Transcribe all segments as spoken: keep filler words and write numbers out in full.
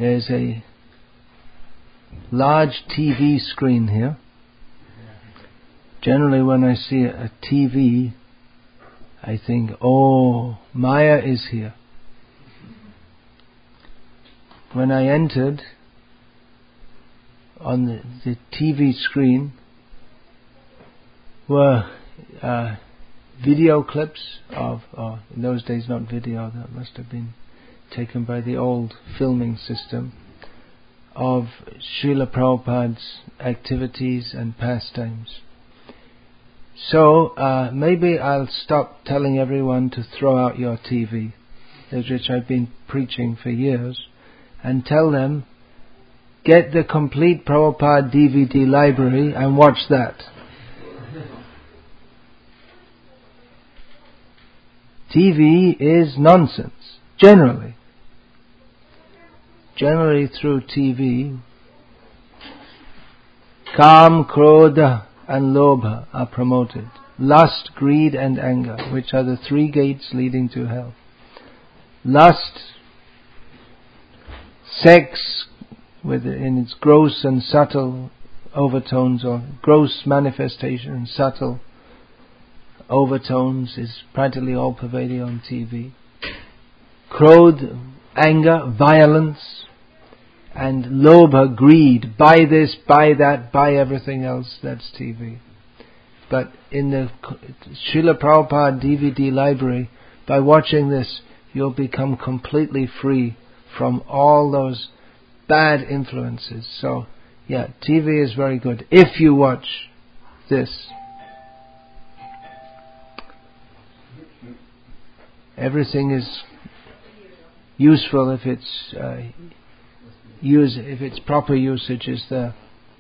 There's a large T V screen here. Generally when I see a T V, I think, oh, Maya is here. When I entered, on the, the T V screen were uh, video clips of, uh, in those days not video, that must have been taken by the old filming system, of Srila Prabhupada's activities and pastimes. So uh, maybe I'll stop telling everyone to throw out your T V, which I've been preaching for years, and tell them, get the complete Prabhupada D V D library and watch that. T V is nonsense, generally. Generally through T V, Kam, Krodha and Lobha are promoted. Lust, greed and anger, which are the three gates leading to hell. Lust, sex, with in its gross and subtle overtones, or gross manifestation and subtle overtones, is practically all pervading on T V. Krodh, anger, violence, and lobha, greed, buy this, buy that, buy everything else, that's T V. But in the Srila Prabhupada D V D library, by watching this, you'll become completely free from all those bad influences. So, yeah, T V is very good if you watch this. Everything is useful if it's uh, use if its proper usage is there.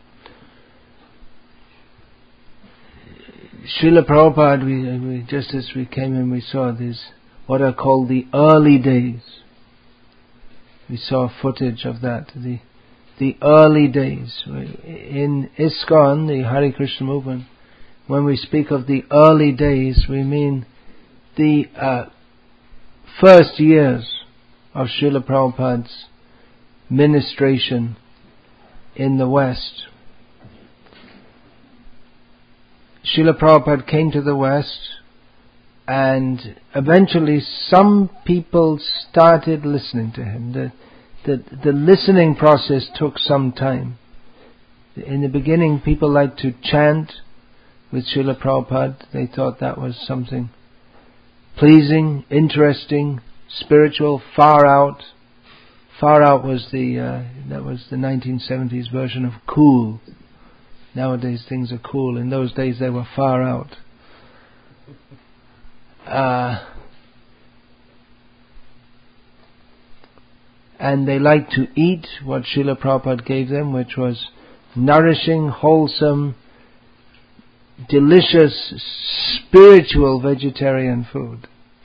Srila Prabhupada, we, we, just as we came in, we saw these what are called the early days. We saw footage of that. The the early days in ISKCON, the Hare Krishna movement. When we speak of the early days, we mean the uh, first years of Srila Prabhupada's ministration in the West. Srila Prabhupada came to the West, and eventually some people started listening to him. The, the, the listening process took some time. In the beginning, people liked to chant with Srila Prabhupada. They thought that was something pleasing, interesting, spiritual, far out. Far out was the uh, that was the nineteen seventies version of cool. Nowadays things are cool. In those days they were far out. Uh, and they liked to eat what Srila Prabhupada gave them, which was nourishing, wholesome, delicious, spiritual vegetarian food,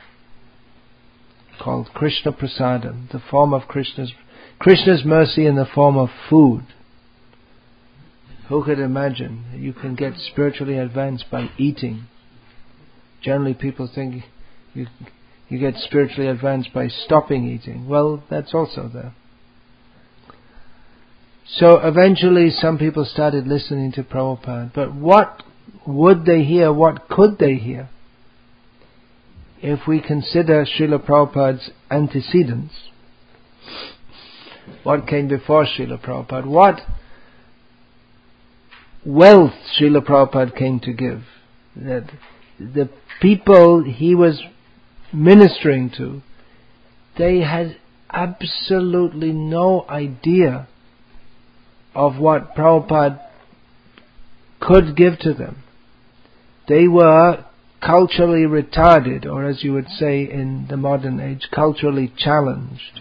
called Krishna Prasadam, the form of Krishna's Krishna's mercy in the form of food. Who could imagine that you can get spiritually advanced by eating? Generally people think you you get spiritually advanced by stopping eating. Well, that's also there. So eventually some people started listening to Prabhupada. But what would they hear? What could they hear? If we consider Srila Prabhupada's antecedents, what came before Srila Prabhupada, what wealth Srila Prabhupada came to give, that the people he was ministering to, they had absolutely no idea of what Prabhupada could give to them. They were culturally retarded, or as you would say in the modern age, culturally challenged.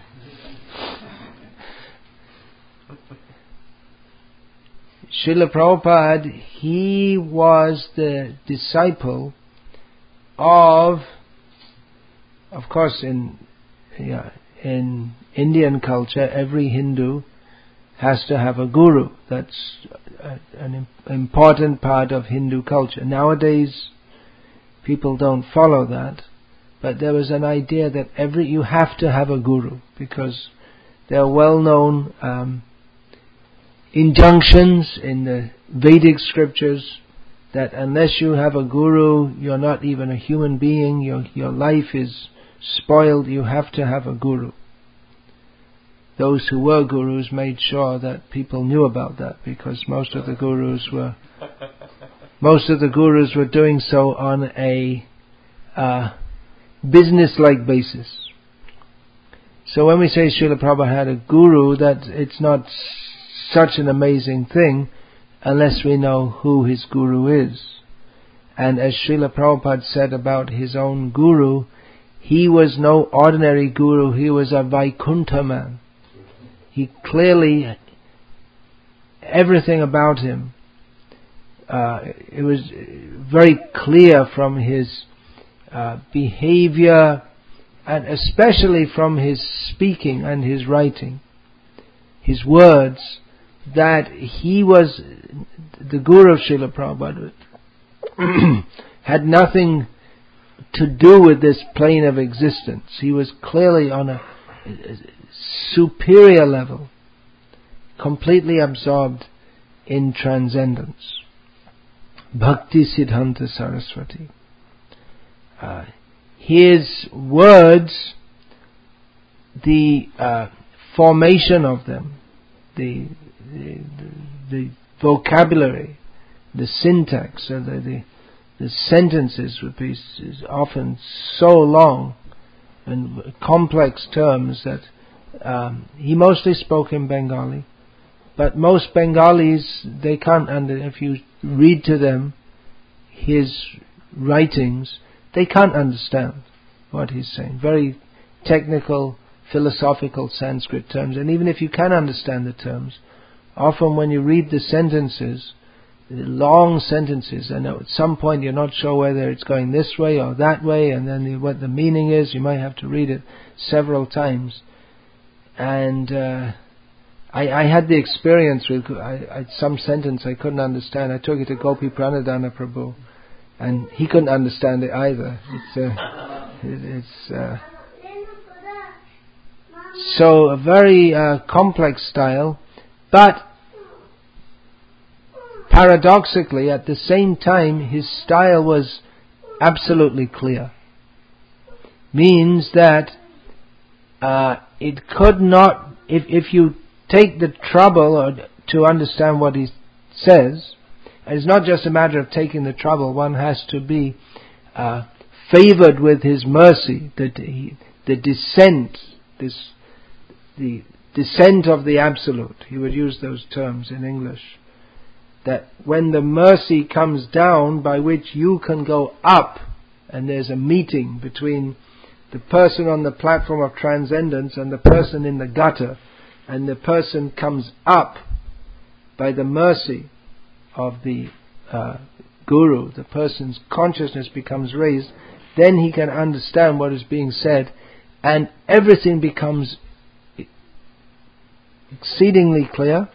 Srila Prabhupada, he was the disciple of, of course in yeah, in Indian culture, every Hindu has to have a guru. That's a, an important part of Hindu culture. Nowadays, people don't follow that, but there was an idea that every you have to have a guru, because There are well-known um, injunctions in the Vedic scriptures that unless you have a guru, you're not even a human being, your, your life is spoiled, you have to have a guru. Those who were gurus made sure that people knew about that, because most of the gurus were most of the gurus were doing so on a uh, business-like basis. So when we say Srila Prabhupada had a guru, that it's not such an amazing thing unless we know who his guru is. And as Srila Prabhupada said about his own guru, he was no ordinary guru, he was a Vaikuntha man. He clearly, everything about him, uh, it was very clear from his uh, behavior, and especially from his speaking and his writing, his words, that he was the guru of Srila Prabhupada. Had nothing to do with this plane of existence. He was clearly on a superior level, completely absorbed in transcendence. Bhakti Siddhanta Saraswati. Uh, his words, the uh, formation of them, the, the the vocabulary, the syntax, or the, the the sentences would be often so long and complex terms that um, he mostly spoke in Bengali, but most Bengalis, they can't under, if you read to them his writings, they can't understand what he's saying. Very technical, philosophical Sanskrit terms, and even if you can understand the terms, often when you read the sentences, the long sentences, and at some point you're not sure whether it's going this way or that way, and then the, what the meaning is, you might have to read it several times. And uh, I, I had the experience with I, I, some sentence I couldn't understand. I took it to Gopi Pranadhana Prabhu, and he couldn't understand it either. It's, uh, it, it's uh, so a very uh, complex style, but paradoxically, at the same time, his style was absolutely clear. Means that uh, it could not, if if you take the trouble or, to understand what he says, it's not just a matter of taking the trouble. One has to be uh, favored with his mercy. The the, the descent, this the descent of the Absolute. He would use those terms in English. That when the mercy comes down by which you can go up, and there's a meeting between the person on the platform of transcendence and the person in the gutter, and the person comes up by the mercy of the uh, Guru, the person's consciousness becomes raised, then he can understand what is being said, and everything becomes exceedingly clear.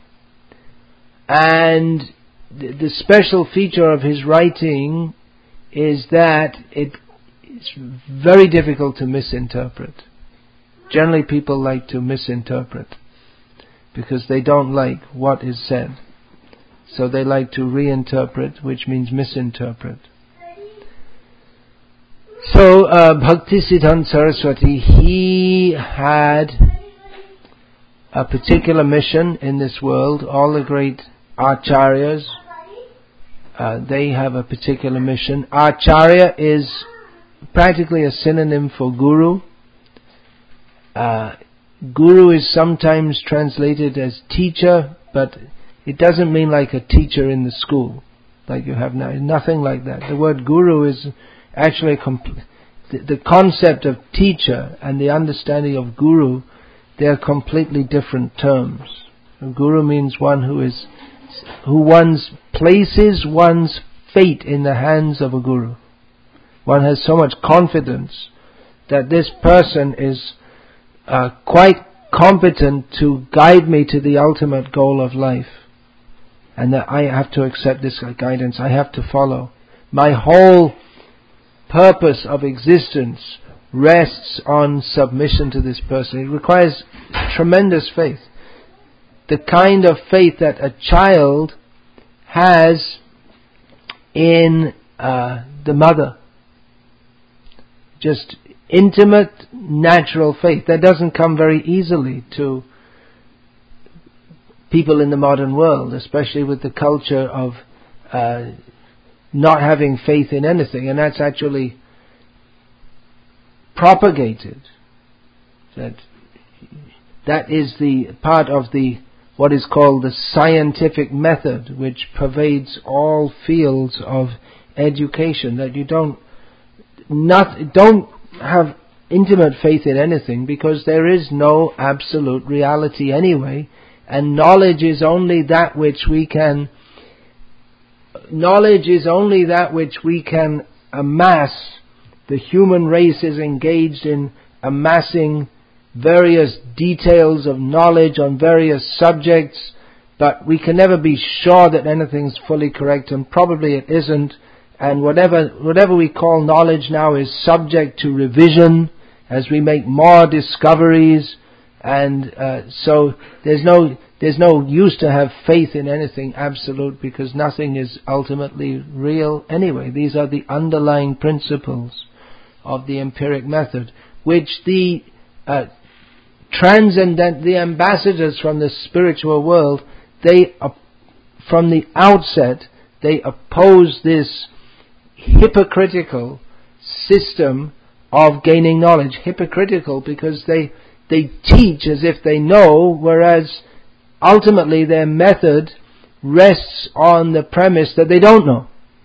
And the special feature of his writing is that it, it's very difficult to misinterpret. Generally people like to misinterpret because they don't like what is said. So they like to reinterpret, which means misinterpret. So uh, Bhaktisiddhanta Saraswati, he had a particular mission in this world. All the great acharyas, Uh, they have a particular mission. Acharya is practically a synonym for guru. Uh, guru is sometimes translated as teacher, but it doesn't mean like a teacher in the school, like you have now. Nothing like that. The word guru is actually a compl- the, the concept of teacher and the understanding of guru, they are completely different terms. A guru means one who is who one's places one's fate in the hands of a guru. One has so much confidence that this person is uh, quite competent to guide me to the ultimate goal of life, and that I have to accept this guidance. I have to follow. My whole purpose of existence rests on submission to this person. It requires tremendous faith. The kind of faith that a child has in uh, the mother. Just intimate, natural faith. That doesn't come very easily to people in the modern world, especially with the culture of uh, not having faith in anything. And that's actually propagated. That that is the part of the what is called the scientific method, which pervades all fields of education. That you don't not don't have intimate faith in anything, because there is no absolute reality anyway, and knowledge is only that which we can knowledge is only that which we can amass. The human race is engaged in amassing various details of knowledge on various subjects, but we can never be sure that anything's fully correct, and probably it isn't. And whatever whatever we call knowledge now is subject to revision as we make more discoveries, and uh, so there's no there's no use to have faith in anything absolute, because nothing is ultimately real anyway. These are the underlying principles of the empiric method, which the uh, transcendent, the ambassadors from the spiritual world, they uh, from the outset they oppose this hypocritical system of gaining knowledge. Hypocritical because they they teach as if they know, whereas ultimately their method rests on the premise that they don't know.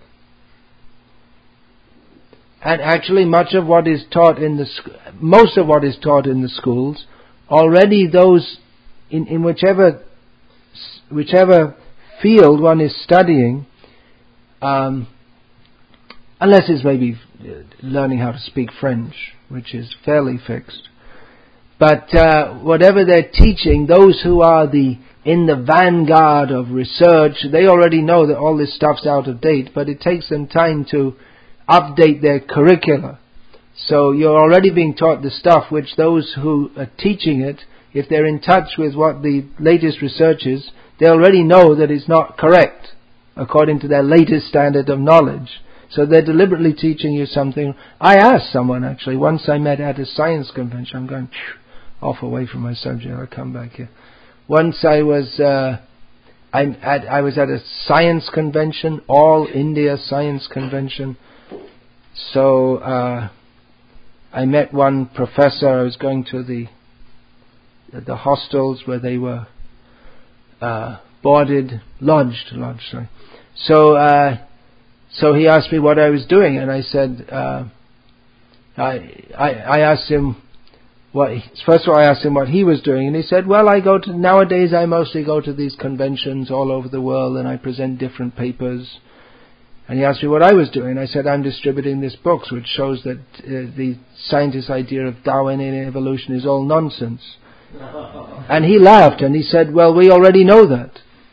And actually much of what is taught in the most of what is taught in the schools, already those in, in whichever whichever field one is studying, um, unless it's maybe learning how to speak French, which is fairly fixed. But uh, whatever they're teaching, those who are the in the vanguard of research, they already know that all this stuff's out of date, but it takes them time to update their curricula. So you're already being taught the stuff which those who are teaching it, if they're in touch with what the latest research is, they already know that it's not correct according to their latest standard of knowledge. So they're deliberately teaching you something. I asked someone actually, once I met at a science convention, I'm going phew, off away from my subject, I'll come back here. Once I was, uh, I'm at, I was at a science convention, all India science convention. So, uh, I met one professor. I was going to the, the hostels where they were, uh, boarded, lodged, lodged, sorry. So, uh, So he asked me what I was doing, and I said, uh, I, I, I asked him what, he, first of all I asked him what he was doing, and he said, well, I go to, nowadays I mostly go to these conventions all over the world, and I present different papers. And he asked me what I was doing, and I said, I'm distributing this book, which shows that uh, the scientist's idea of Darwinian evolution is all nonsense. And he laughed, and he said, well, we already know that.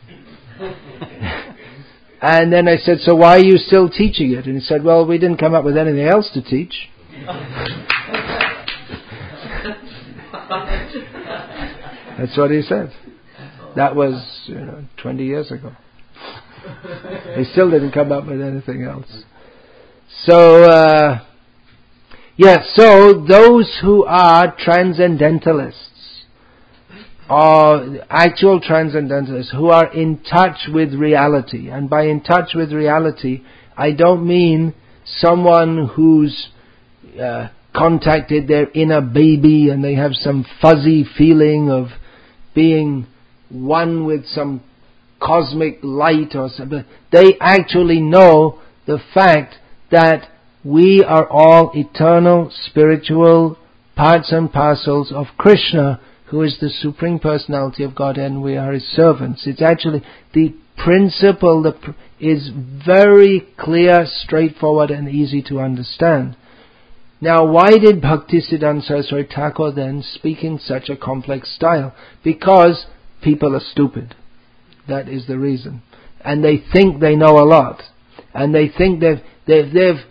And then I said, so why are you still teaching it? And he said, well, we didn't come up with anything else to teach. That's what he said. That was, you know, twenty years ago. He still didn't come up with anything else. So, uh, yeah, so those who are transcendentalists, or actual transcendentalists who are in touch with reality. And by in touch with reality, I don't mean someone who's uh, contacted their inner baby and they have some fuzzy feeling of being one with some cosmic light or something. They actually know the fact that we are all eternal spiritual parts and parcels of Krishna, who is the Supreme Personality of Godhead, and we are His servants. It's actually, the principle that is very clear, straightforward, and easy to understand. Now, why did Bhaktisiddhanta Saraswati Thakur then speak in such a complex style? Because people are stupid. That is the reason. And they think they know a lot. And they think they've, they've, they've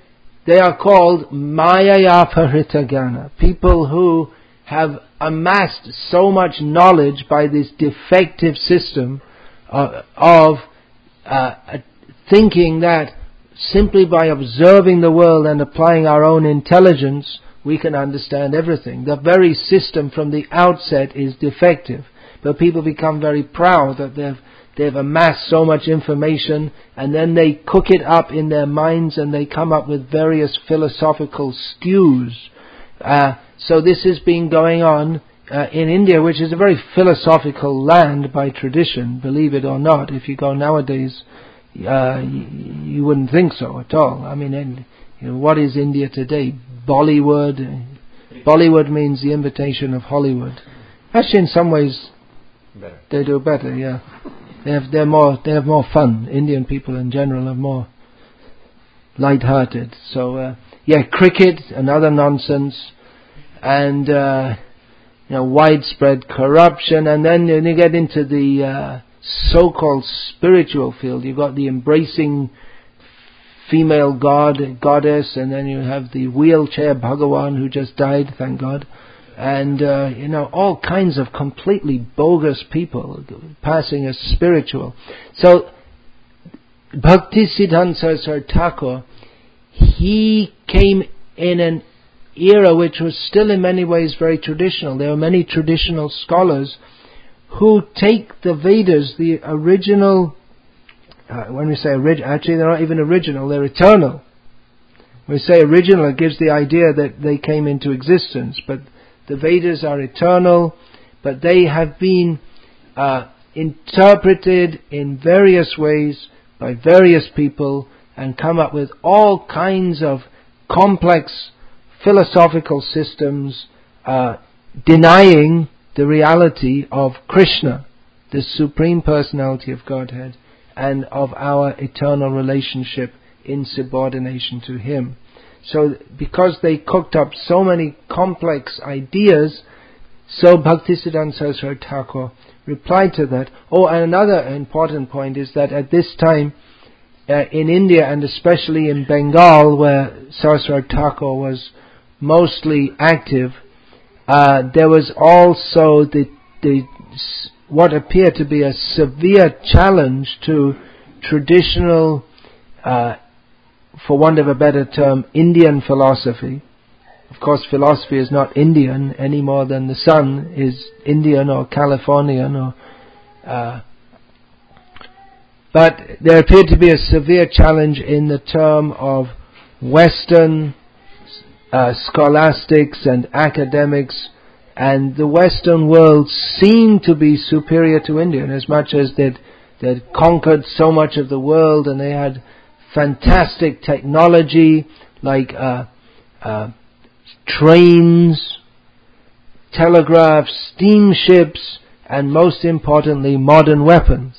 They are called Mayaya Parita Jnana, people who have amassed so much knowledge by this defective system uh, of uh, thinking that simply by observing the world and applying our own intelligence, we can understand everything. The very system from the outset is defective. But people become very proud that they've, they've amassed so much information, and then they cook it up in their minds and they come up with various philosophical stews. Uh, so this has been going on uh, in India, which is a very philosophical land by tradition, believe it or not. If you go nowadays, uh, you, you wouldn't think so at all. I mean, and, you know, what is India today? Bollywood. Bollywood means the imitation of Hollywood. Actually, in some ways, better. They do better. Yeah, they have they're more they have more fun. Indian people in general are more light-hearted. So uh, yeah, cricket, another nonsense, and uh, you know, widespread corruption. And then when you get into the uh, so-called spiritual field, you've got the embracing female god, goddess, and then you have the wheelchair Bhagavan who just died, thank God, and uh, you know, all kinds of completely bogus people passing as spiritual. So Bhaktisiddhanta Saraswati Thakur, he came in an era which was still in many ways very traditional. There are many traditional scholars who take the Vedas, the original. Uh, when we say original, actually they're not even original, they're eternal. When we say original, it gives the idea that they came into existence, but the Vedas are eternal, but they have been uh, interpreted in various ways by various people and come up with all kinds of complex philosophical systems uh, denying the reality of Krishna, the Supreme Personality of Godhead, and of our eternal relationship in subordination to Him. So, because they cooked up so many complex ideas, so Bhaktisiddhanta Saraswati Thakur replied to that. Oh, and another important point is that at this time, uh, in India and especially in Bengal, where Saraswati Thakur was mostly active, uh, there was also the the what appeared to be a severe challenge to traditional, uh, for want of a better term, Indian philosophy. Of course, philosophy is not Indian any more than the sun is Indian or Californian, or uh, but there appeared to be a severe challenge in the term of Western uh, scholastics and academics. And the Western world seemed to be superior to India, in as much as they'd, they'd conquered so much of the world, and they had fantastic technology like uh, uh, trains, telegraphs, steamships, and most importantly, modern weapons.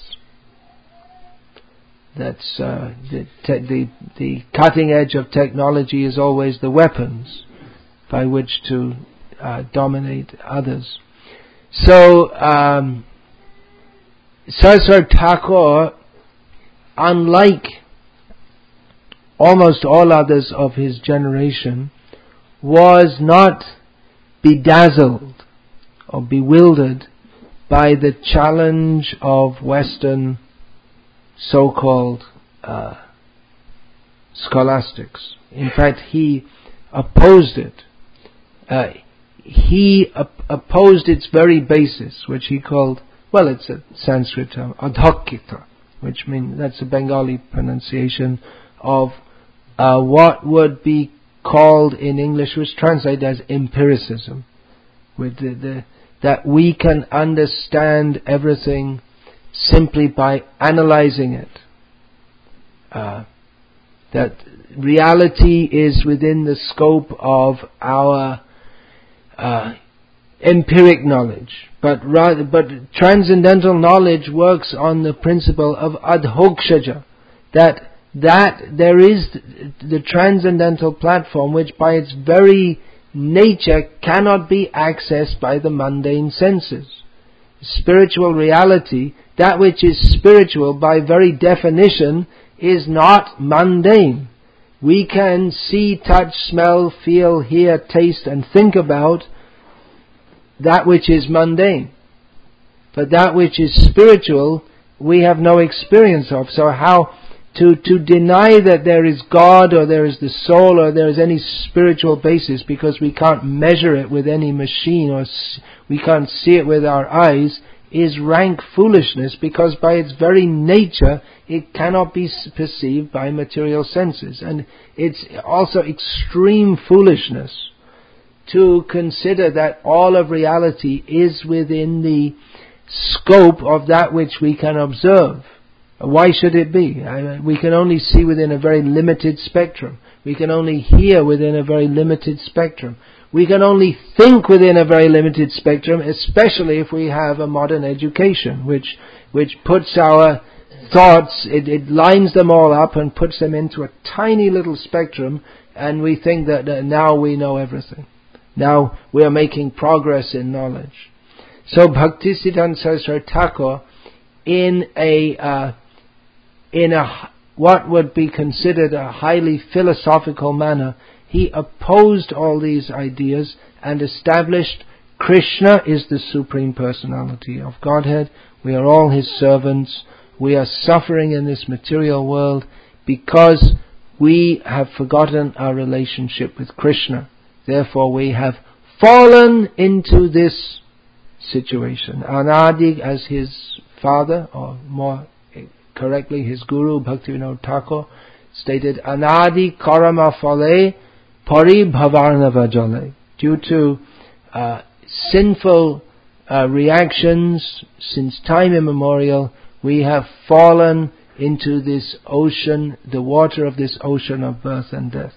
That's uh, the, te- the the cutting edge of technology is always the weapons by which to Uh, dominate others. So um, Saraswati Thakur, unlike almost all others of his generation, was not bedazzled or bewildered by the challenge of Western so-called uh, scholastics. In fact, he opposed it. Uh, he op- opposed its very basis, which he called, well, it's a Sanskrit term, adhokita, which means, that's a Bengali pronunciation of uh, what would be called in English, was translated as empiricism, with the, the, that we can understand everything simply by analyzing it. Uh, that reality is within the scope of our uh, empiric knowledge, but rather, but transcendental knowledge works on the principle of adhokshaja, that that there is the transcendental platform which by its very nature cannot be accessed by the mundane senses. Spiritual reality, that which is spiritual by very definition, is not mundane. We can see, touch, smell, feel, hear, taste and think about that which is mundane. But that which is spiritual, we have no experience of. So how to, to deny that there is God or there is the soul or there is any spiritual basis because we can't measure it with any machine or we can't see it with our eyes is rank foolishness, because by its very nature it cannot be perceived by material senses. And it's also extreme foolishness to consider that all of reality is within the scope of that which we can observe. Why should it be? I mean, we can only see within a very limited spectrum. We can only hear within a very limited spectrum. We can only think within a very limited spectrum, especially if we have a modern education, which which puts our thoughts, it, it lines them all up and puts them into a tiny little spectrum, and we think that uh, now we know everything. Now we are making progress in knowledge. So Bhaktisiddhanta Saraswati Thakur, in a uh, in a what would be considered a highly philosophical manner, he opposed all these ideas and established Krishna is the Supreme Personality of Godhead. We are all His servants. We are suffering in this material world because we have forgotten our relationship with Krishna. Therefore we have fallen into this situation. Anadi, as his father, or more correctly his guru, Bhaktivinoda Thakur, stated, Anadi karama phale pari bhavarnava jale. Due to uh, sinful uh, reactions since time immemorial, we have fallen into this ocean, the water of this ocean of birth and death.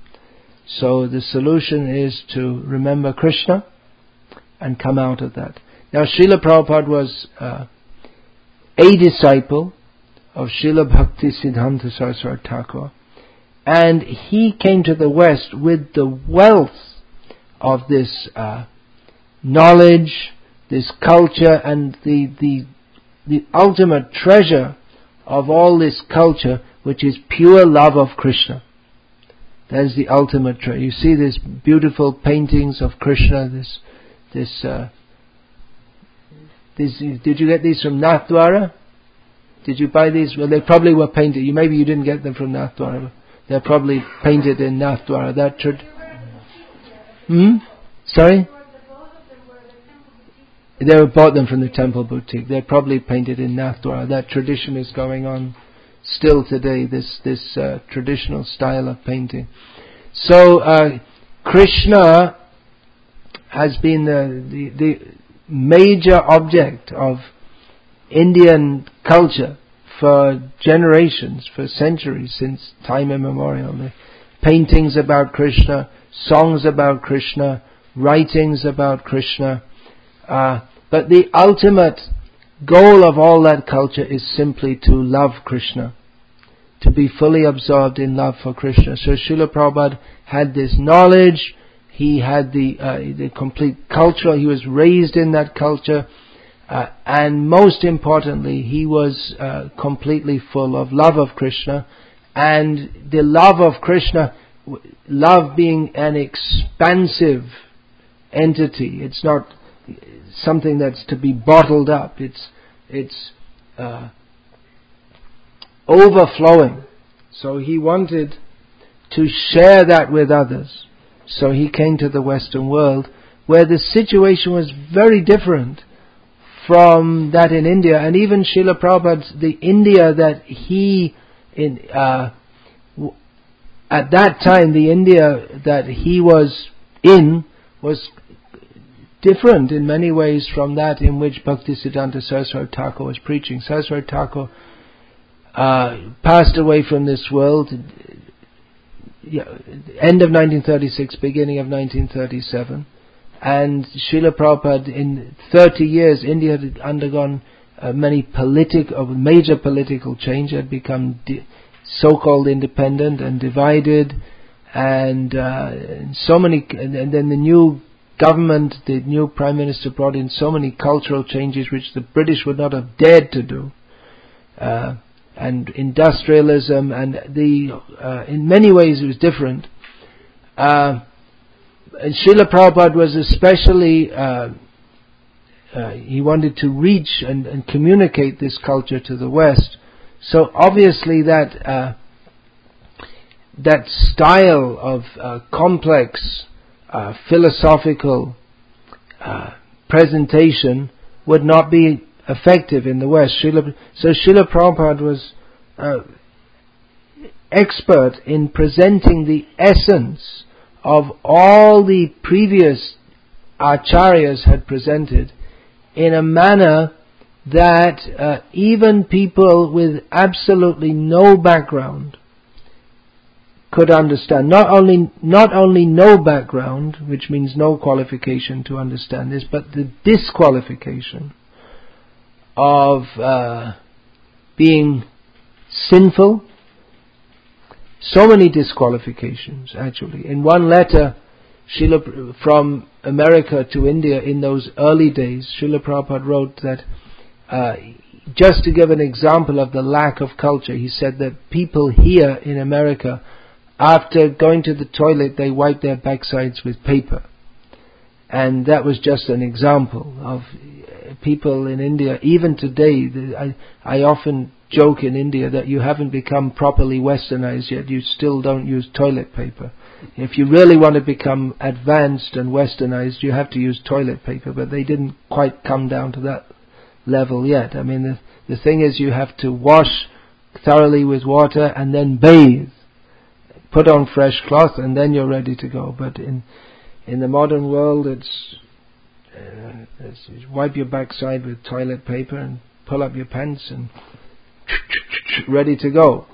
So the solution is to remember Krishna and come out of that. Now Srila Prabhupada was uh, a disciple of Srila Bhaktisiddhanta Saraswati Thakur, and he came to the West with the wealth of this uh, knowledge, this culture, and the, the the ultimate treasure of all this culture, which is pure love of Krishna. That is the ultimate treasure. You see these beautiful paintings of Krishna. This, this, uh, this. Did you get these from Nathdwara? Did you buy these? Well, they probably were painted. You maybe you didn't get them from Nathdwara. They're probably painted in Nathdwara. That trad. Hmm. Sorry. They were bought them from the temple boutique. They're probably painted in Nathdwara. That tradition is going on still today. This this uh, traditional style of painting. So uh, Krishna has been the, the the major object of Indian culture for generations, for centuries, since time immemorial. The paintings about Krishna, songs about Krishna, writings about Krishna. Uh, but the ultimate goal of all that culture is simply to love Krishna, to be fully absorbed in love for Krishna. So Srila Prabhupada had this knowledge, he had the uh, the complete culture, he was raised in that culture, uh, and most importantly, he was uh, completely full of love of Krishna, and the love of Krishna, love being an expansive entity. It's not something that's to be bottled up. It's it's uh, overflowing. So he wanted to share that with others. So he came to the Western world, where the situation was very different from that in India. And even Srila Prabhupada's, the India that he in uh, w- at that time, the India that he was in was different in many ways from that in which Bhaktisiddhanta Saraswati Thakur was preaching. Saraswati Thakur uh, passed away from this world yeah, end of nineteen thirty-six, beginning of nineteen thirty-seven, and Srila Prabhupada, in thirty years, India had undergone uh, many political, major political change, had become di- so-called independent and divided, and uh, so many, and, and then the new government, the new Prime Minister brought in so many cultural changes which the British would not have dared to do. Uh, and industrialism, and the uh, in many ways it was different. Uh, and Srila Prabhupada was especially uh, uh, he wanted to reach and, and communicate this culture to the West. So obviously that uh, that style of uh, complex uh, philosophical uh, presentation would not be effective in the West. Srila, so Srila Prabhupada was uh, expert in presenting the essence of all the previous acharyas had presented in a manner that uh, even people with absolutely no background could understand. Not only not only no background, which means no qualification to understand this, but the disqualification of uh, being sinful. So many disqualifications, actually. In one letter Srila, from America to India in those early days, Srila Prabhupada wrote that, uh, just to give an example of the lack of culture, he said that people here in America, after going to the toilet, they wipe their backsides with paper. And that was just an example of people in India. Even today, I, I often joke in India that you haven't become properly westernized yet. You still don't use toilet paper. If you really want to become advanced and westernized, you have to use toilet paper, but they didn't quite come down to that level yet. I mean, the, the thing is, you have to wash thoroughly with water and then bathe. Put on fresh cloth and then you're ready to go. But in in the modern world, it's, uh, it's you wipe your backside with toilet paper and pull up your pants and ready to go.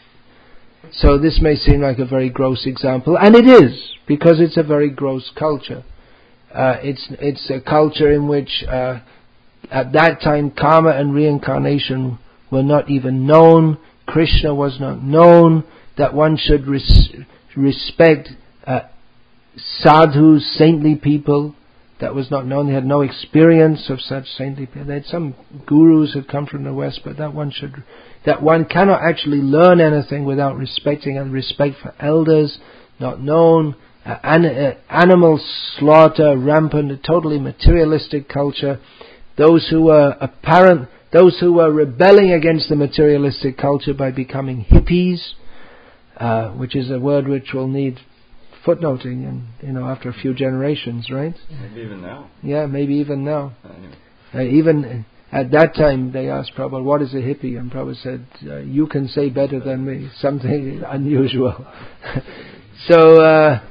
So this may seem like a very gross example, and it is, because it's a very gross culture. Uh, it's it's a culture in which uh, at that time karma and reincarnation were not even known. Krishna was not known. That one should res- respect uh, sadhus, saintly people. That was not known. They had no experience of such saintly people. They had some gurus had come from the West, but that one should, that one cannot actually learn anything without respecting and respect for elders, not known. Uh, an, uh, animal slaughter, rampant, a totally materialistic culture. Those who were apparent, those who were rebelling against the materialistic culture by becoming hippies, uh, which is a word which will need footnoting, and you know, after a few generations, right? Maybe even now. Yeah, maybe even now. Anyway. Uh, even at that time, they asked Prabhupada, "What is a hippie?" And Prabhupada said, uh, "You can say better than me. Something unusual." So uh,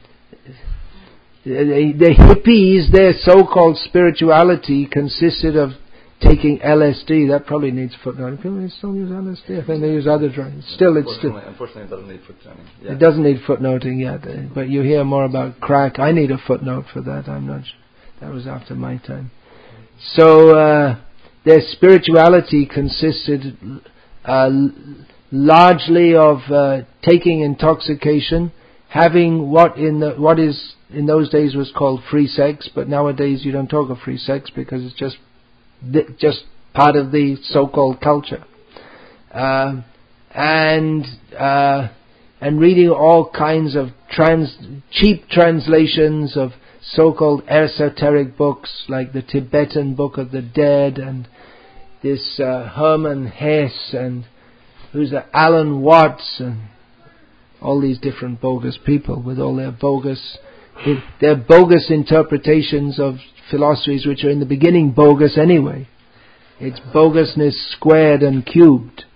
the, the hippies, their so-called spirituality consisted of taking L S D. That probably needs footnoting. Can they still use L S D? I think they use other drugs. Still, it's still. Unfortunately, it doesn't need footnoting. Yeah. It doesn't need footnoting yet, but you hear more about crack. I need a footnote for that. I'm not. That was after my time. So uh, their spirituality consisted uh, largely of uh, taking intoxication, having what in the, what is in those days was called free sex, but nowadays you don't talk of free sex because it's just just part of the so-called culture, uh, and uh, and reading all kinds of trans cheap translations of so-called esoteric books like the Tibetan Book of the Dead and this uh, Hermann Hesse and who's that, Alan Watts, and all these different bogus people with all their bogus their bogus interpretations of philosophies which are in the beginning bogus anyway. It's bogusness squared and cubed.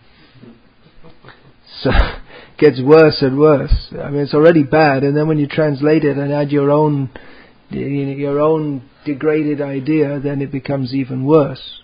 So it gets worse and worse. I mean, it's already bad, and then when you translate it and add your own your own degraded idea, then it becomes even worse.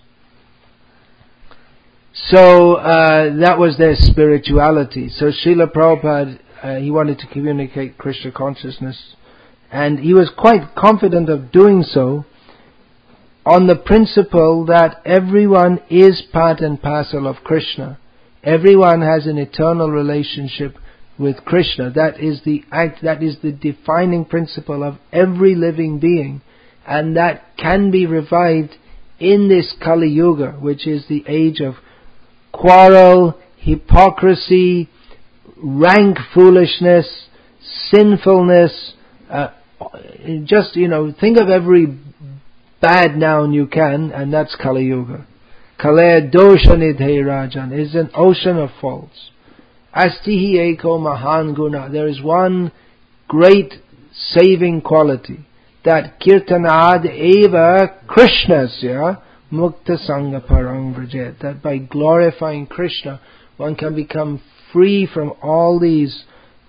So uh, that was their spirituality. So Srila Prabhupada, uh, he wanted to communicate Krishna consciousness, and he was quite confident of doing so on the principle that everyone is part and parcel of Krishna. Everyone has an eternal relationship with Krishna. That is the act, that is the defining principle of every living being, and that can be revived in this Kali Yuga, which is the age of quarrel, hypocrisy, rank foolishness, sinfulness. Uh, just, you know, think of every bad noun you can, and that's Kali Yuga. Kale dosha nidhe rajan is an ocean of faults. Astihi eko mahan guna. There is one great saving quality, that kirtanad eva krishnasya mukta sangha parang vrajet, that by glorifying Krishna one can become free from all these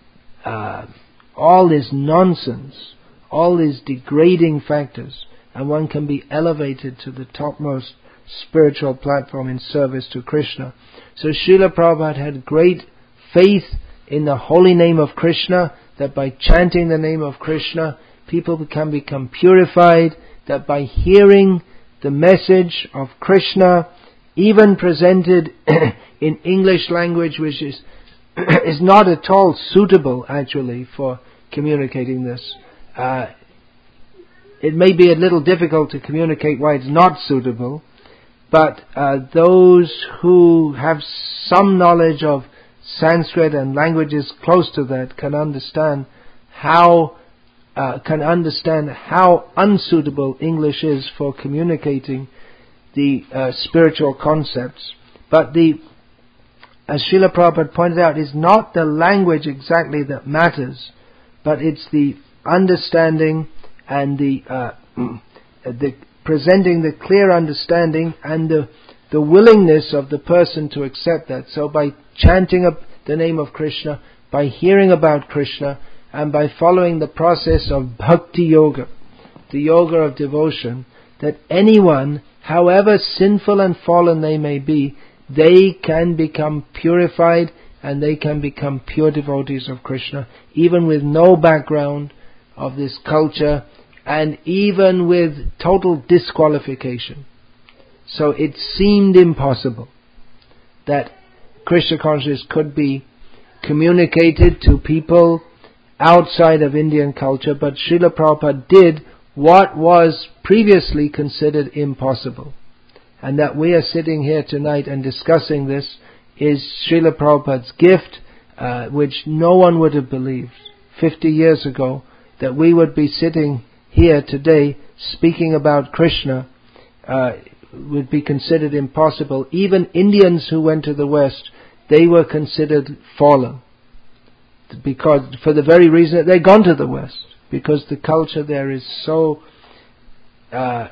uh, all this nonsense, all these degrading factors, and one can be elevated to the topmost spiritual platform in service to Krishna. So Srila Prabhupada had great faith in the holy name of Krishna, that by chanting the name of Krishna people can become purified, that by hearing the message of Krishna, even presented in English language, which is is not at all suitable actually for communicating this. Uh, it may be a little difficult to communicate why it's not suitable, but uh, those who have some knowledge of Sanskrit and languages close to that can understand how uh, can understand how unsuitable English is for communicating the uh, spiritual concepts. But the, as Srila Prabhupada pointed out, it's not the language exactly that matters, but it's the understanding and the uh, the presenting the clear understanding and the the willingness of the person to accept that. So by chanting up the name of Krishna, by hearing about Krishna, and by following the process of bhakti yoga, the yoga of devotion, that anyone, however sinful and fallen they may be, they can become purified and they can become pure devotees of Krishna, even with no background of this culture and even with total disqualification. So it seemed impossible that Krishna consciousness could be communicated to people outside of Indian culture, but Srila Prabhupada did what was previously considered impossible. And that we are sitting here tonight and discussing this is Srila Prabhupada's gift, uh, which no one would have believed fifty years ago, that we would be sitting here today speaking about Krishna uh, would be considered impossible. Even Indians who went to the West, they were considered fallen, because for the very reason that they'd gone to the West, because the culture there is so uh,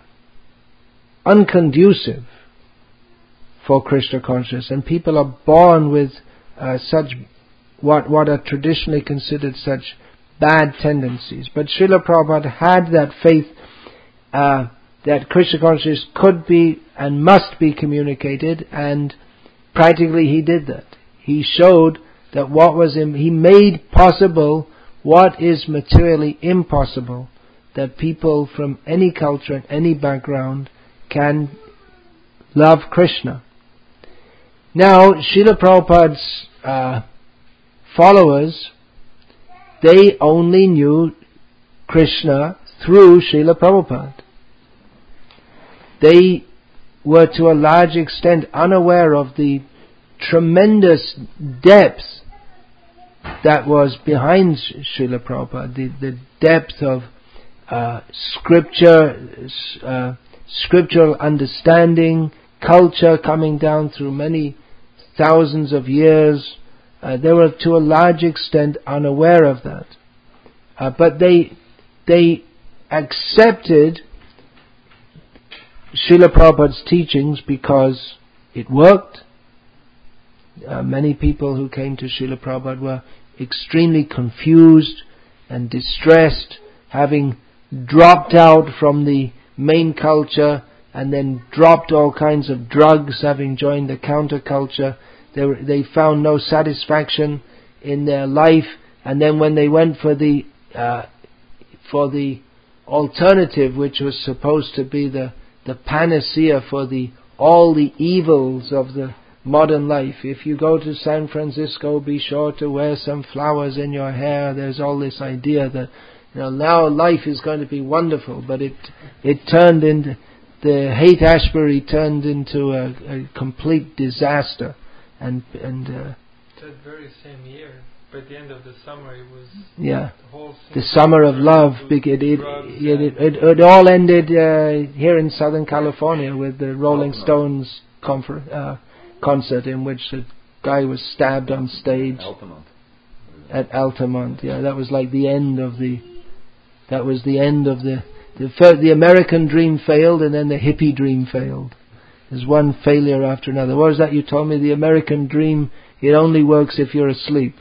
unconducive for Krishna consciousness, and people are born with uh, such what what are traditionally considered such bad tendencies. But Srila Prabhupada had that faith uh, that Krishna consciousness could be and must be communicated, and practically he did that. He showed that what was in, he made possible what is materially impossible, that people from any culture and any background can love Krishna. Now, Srila Prabhupada's uh, followers, they only knew Krishna through Srila Prabhupada. They were to a large extent unaware of the tremendous depth that was behind Srila Prabhupada, the, the depth of uh, scripture, uh, scriptural understanding, culture coming down through many thousands of years. Uh, they were to a large extent unaware of that. Uh, but they they accepted Srila Prabhupada's teachings because it worked. Uh, many people who came to Srila Prabhupada were extremely confused and distressed, having dropped out from the main culture and then dropped all kinds of drugs, having joined the counterculture. They were, they found no satisfaction in their life, and then when they went for the uh, for the alternative, which was supposed to be the the panacea for the all the evils of the modern life. If you go to San Francisco, be sure to wear some flowers in your hair. There's all this idea that, you know, now life is going to be wonderful, but it it turned into, the Haight-Ashbury turned into a, a complete disaster. and and uh, that very same year, by the end of the summer, it was yeah, the whole the summer of love. It it it, it, it, it all ended uh, here in Southern California with the Rolling Altamont. Stones confer, uh, concert in which a guy was stabbed on stage Altamont. at Altamont. Yeah, that was like the end of the. That was the end of the the fir- the American dream failed, and then the hippie dream failed. There's one failure after another. What was that you told me? The American dream, it only works if you're asleep.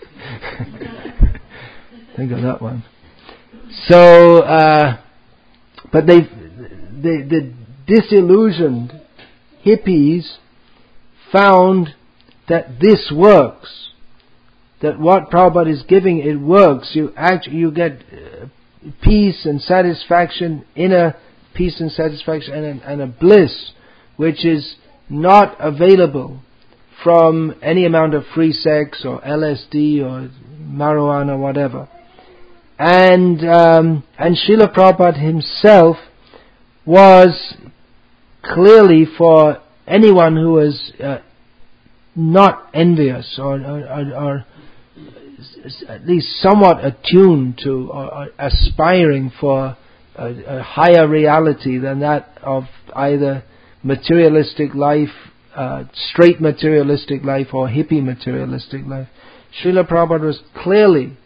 Think of that one. So, uh, but they, the, the disillusioned hippies found that this works. That what Prabhupada is giving, it works. You actually, you get uh, peace and satisfaction, inner peace and satisfaction, and a, and a bliss which is not available from any amount of free sex or L S D or marijuana or whatever. And um, and Srila Prabhupada himself was clearly, for anyone who was uh, not envious or, or, or, or at least somewhat attuned to or, or aspiring for a, a higher reality than that of either materialistic life, uh, straight materialistic life, or hippie materialistic life. Srila Prabhupada was clearly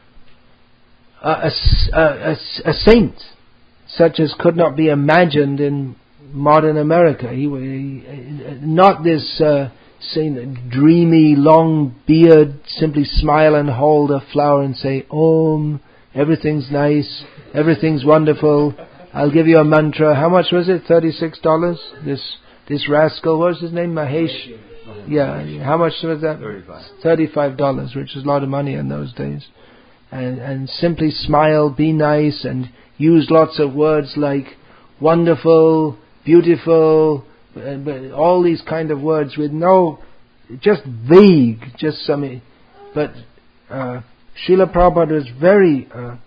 a, a, a, a saint, such as could not be imagined in modern America. He, he not this uh, saint, dreamy, long beard, simply smile and hold a flower and say, Om, everything's nice, everything's wonderful. I'll give you a mantra. How much was it? Thirty-six dollars. This this rascal. What was his name? Mahesh. Yeah. How much was that? Thirty-five. Thirty-five dollars, which was a lot of money in those days. And and simply smile, be nice, and use lots of words like wonderful, beautiful, uh, but all these kind of words with no, just vague, just some. But uh, Srila Prabhupada was very uh,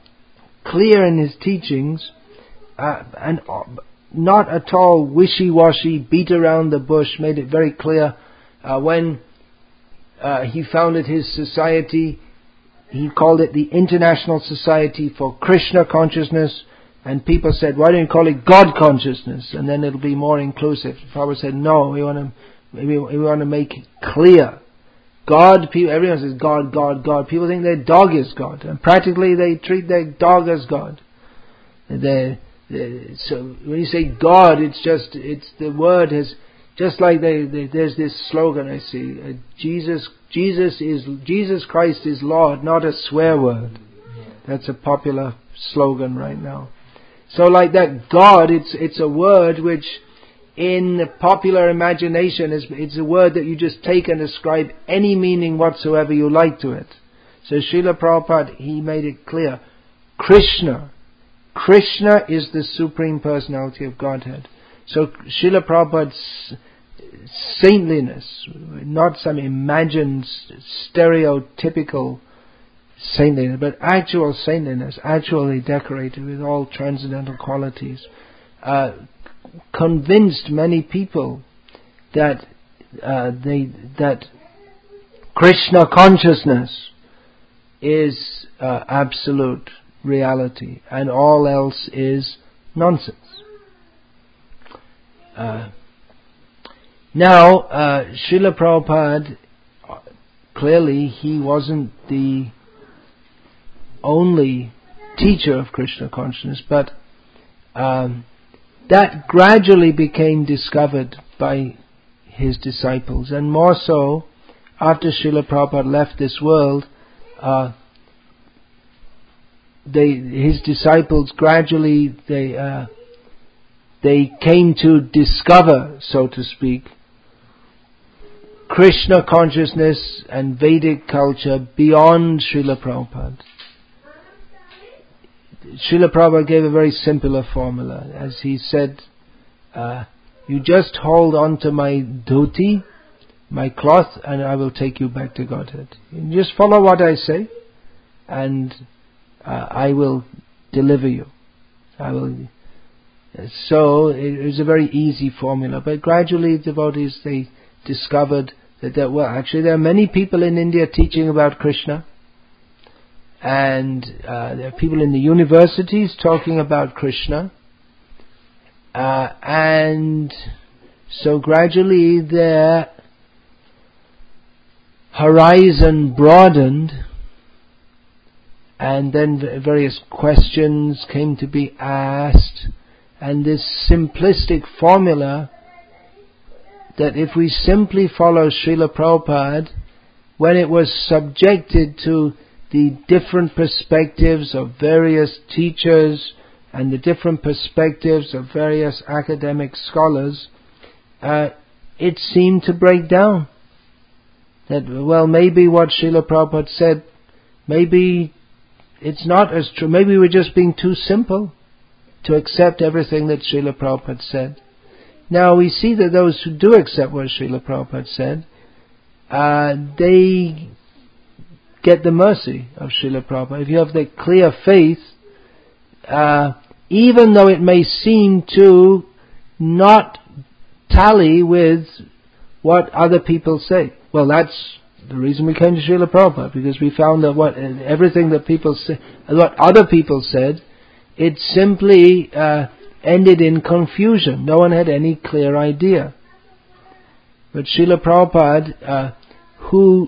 clear in his teachings. Uh, and uh, not at all wishy-washy, beat around the bush, made it very clear. Uh, when uh, he founded his society, he called it the International Society for Krishna Consciousness, and people said, why don't you call it God Consciousness, and then it'll be more inclusive. Prabhupada said, no, we want to we, we want to make it clear. God, people, everyone says God, God, God. People think their dog is God, and practically they treat their dog as God. They So when you say God, it's just, it's the word has, just like they, they, there's this slogan I see, uh, Jesus, Jesus is, Jesus Christ is Lord, not a swear word. That's a popular slogan right now. So like that God, it's, it's a word which in the popular imagination is, it's a word that you just take and ascribe any meaning whatsoever you like to it. So Srila Prabhupada, he made it clear, Krishna, Krishna is the Supreme Personality of Godhead. So Srila Prabhupada's saintliness, not some imagined stereotypical saintliness, but actual saintliness, actually decorated with all transcendental qualities, uh, convinced many people that uh, they that Krishna consciousness is uh, absolute reality, and all else is nonsense. Uh, now, uh, Srila Prabhupada, clearly he wasn't the only teacher of Krishna consciousness, but um, that gradually became discovered by his disciples, and more so after Srila Prabhupada left this world. Uh, They, his disciples gradually they uh, they came to discover, so to speak, Krishna consciousness and Vedic culture beyond Srila Prabhupada. Srila Prabhupada gave a very simpler formula, as he said, uh, "You just hold on to my dhoti, my cloth, and I will take you back to Godhead. You just follow what I say, and Uh, I will deliver you. I will." So it was a very easy formula. But gradually, devotees, they discovered that there, well, actually there are many people in India teaching about Krishna, and uh, there are people in the universities talking about Krishna, uh, and so gradually their horizon broadened, and then various questions came to be asked, and this simplistic formula that if we simply follow Srila Prabhupada, when it was subjected to the different perspectives of various teachers and the different perspectives of various academic scholars, uh, it seemed to break down. That, well, maybe what Srila Prabhupada said, maybe it's not as true. Maybe we're just being too simple to accept everything that Srila Prabhupada said. Now we see that those who do accept what Srila Prabhupada said, uh, they get the mercy of Srila Prabhupada. If you have the clear faith, uh, even though it may seem to not tally with what other people say. Well, that's the reason we came to Srila Prabhupada, because we found that what everything that people say, what other people said, it simply uh, ended in confusion. No one had any clear idea. But Srila Prabhupada, uh, who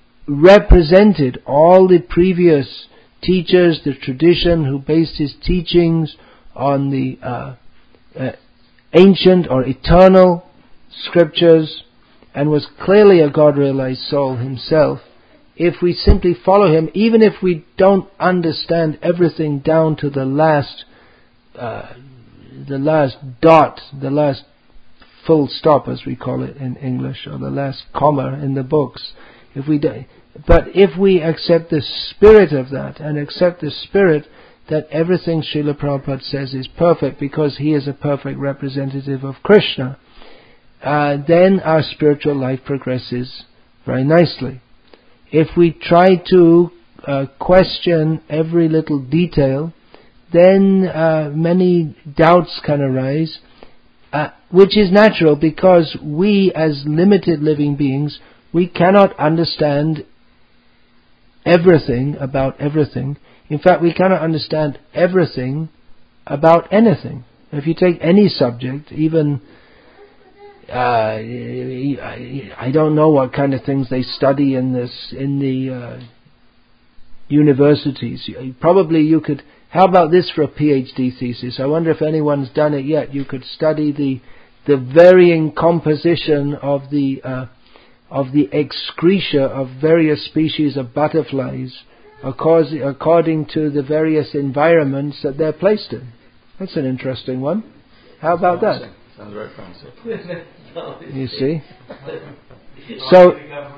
represented all the previous teachers, the tradition, who based his teachings on the uh, uh, ancient or eternal scriptures, and was clearly a God-realized soul himself, if we simply follow him, even if we don't understand everything down to the last uh, the last dot, the last full stop, as we call it in English, or the last comma in the books, if we do, but if we accept the spirit of that, and accept the spirit that everything Srila Prabhupada says is perfect because he is a perfect representative of Krishna, uh, then our spiritual life progresses very nicely. If we try to uh, question every little detail, then uh, many doubts can arise, uh, which is natural because we as limited living beings, we cannot understand everything about everything. In fact, we cannot understand everything about anything. If you take any subject, even uh, I don't know what kind of things they study in this in the uh, universities. Probably you could. How about this for a PhD thesis? I wonder if anyone's done it yet. You could study the the varying composition of the uh, of the excreta of various species of butterflies, according to the various environments that they're placed in. That's an interesting one. How about that? Sounds very promising. You see? So,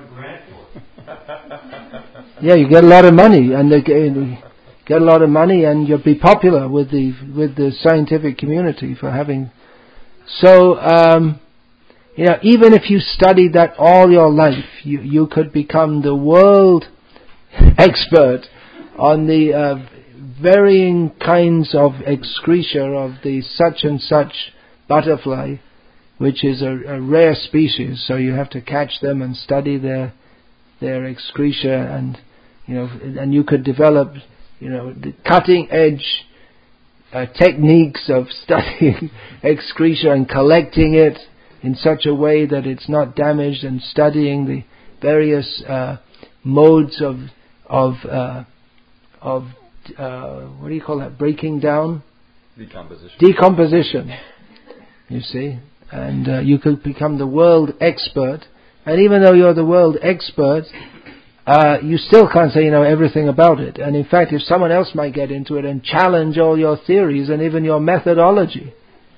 yeah, you get a lot of money, and they get a lot of money, and you'll be popular with the with the scientific community for having. So, um, you know, even if you studied that all your life, you you could become the world expert on the uh, varying kinds of excreta of the such and such butterfly, which is a, a rare species. So you have to catch them and study their their excreta, and you know, and you could develop, you know, the cutting edge uh, techniques of studying excreta and collecting it in such a way that it's not damaged, and studying the various uh, modes of of uh, of uh, what do you call that? Breaking down, decomposition. Decomposition. You see, and uh, you could become the world expert. And even though you're the world expert, uh, you still can't say you know everything about it. And in fact, if someone else might get into it and challenge all your theories and even your methodology,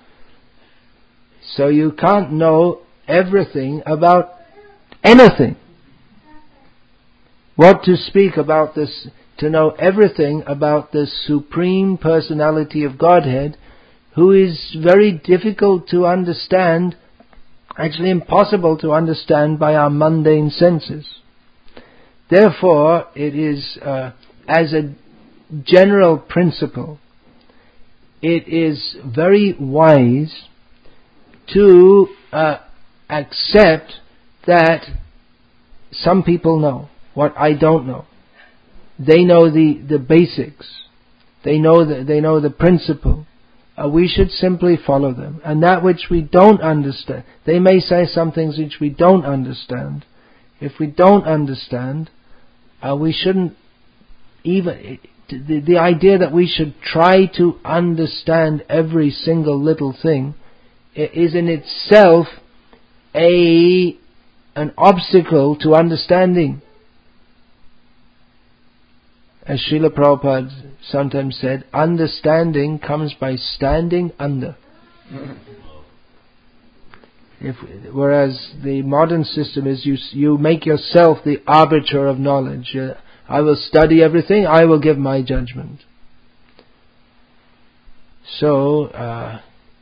so you can't know everything about anything. What to speak about this, to know everything about the Supreme Personality of Godhead, who is very difficult to understand, actually impossible to understand by our mundane senses. Therefore, it is, uh, as a general principle, it is very wise to uh, accept that some people know, what I don't know. They know the, the basics. They know the, they know the principle. Uh, we should simply follow them. And that which we don't understand, they may say some things which we don't understand. If we don't understand, uh, we shouldn't even, the, the idea that we should try to understand every single little thing is in itself a an obstacle to understanding. As Srila Prabhupada sometimes said, understanding comes by standing under. If, whereas the modern system is you, you make yourself the arbiter of knowledge. Uh, I will study everything, I will give my judgment. So, uh,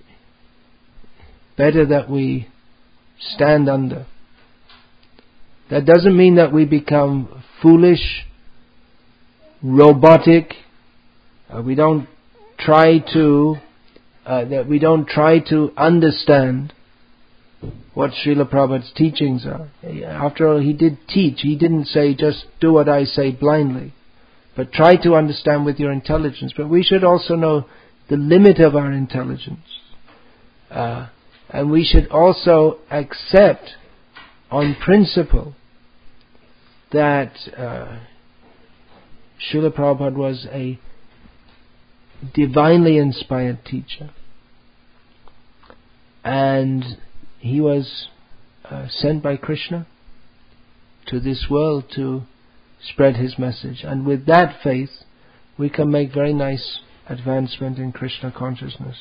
better that we stand under. That doesn't mean that we become foolish, robotic. Uh, we don't try to uh, that we don't try to understand what Srila Prabhupada's teachings are. After all, he did teach. He didn't say just do what I say blindly, but try to understand with your intelligence. But we should also know the limit of our intelligence, uh, and we should also accept on principle that uh, Srila Prabhupada was a divinely inspired teacher, and he was uh, sent by Krishna to this world to spread his message. And with that faith, we can make very nice advancement in Krishna consciousness.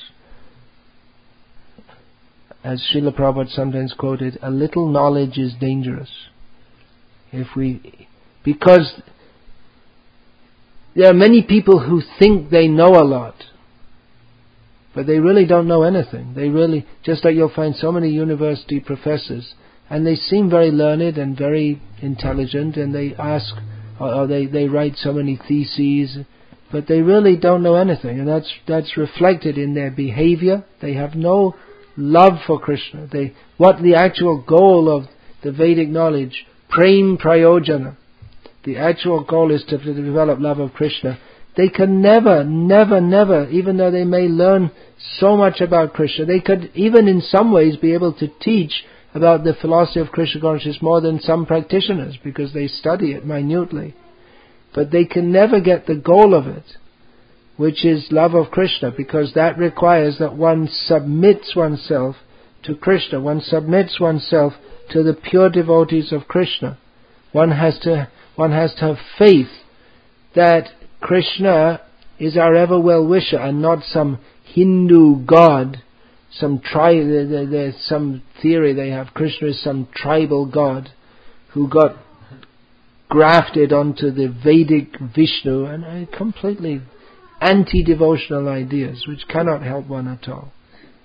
As Srila Prabhupada sometimes quoted, a little knowledge is dangerous. If we, because there are many people who think they know a lot, but they really don't know anything. They really, just like you'll find so many university professors, and they seem very learned and very intelligent, and they ask, or they, they write so many theses, but they really don't know anything, and that's that's reflected in their behavior. They have no love for Krishna. They, what the actual goal of the Vedic knowledge, prem prayojana, the actual goal is to, to develop love of Krishna. They can never, never, never, even though they may learn so much about Krishna, they could even in some ways be able to teach about the philosophy of Krishna consciousness more than some practitioners, because they study it minutely. But they can never get the goal of it, which is love of Krishna, because that requires that one submits oneself to Krishna. One submits oneself to the pure devotees of Krishna. One has to, one has to have faith that Krishna is our ever well-wisher and not some Hindu god, some tri- there's some theory they have. Krishna is some tribal god who got grafted onto the Vedic Vishnu, and uh, completely anti-devotional ideas which cannot help one at all.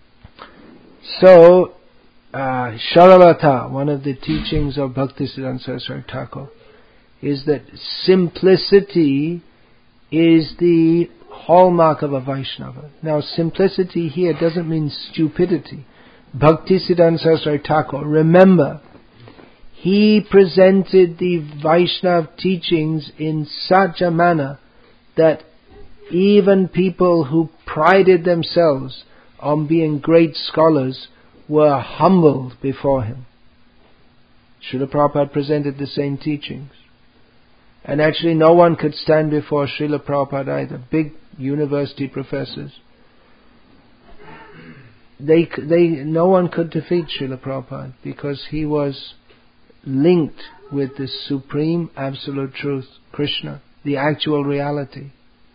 So, uh, Saralata, one of the teachings of Bhaktisiddhanta Saraswati Thakur, is that simplicity is the hallmark of a Vaishnava. Now, simplicity here doesn't mean stupidity. Bhaktisiddhanta Saraswati Thakur, remember, he presented the Vaishnava teachings in such a manner that even people who prided themselves on being great scholars were humbled before him. Srila Prabhupada presented the same teachings. And actually no one could stand before Srila Prabhupada either. Big university professors. They, they, no one could defeat Srila Prabhupada because he was linked with the supreme absolute truth, Krishna, the actual reality.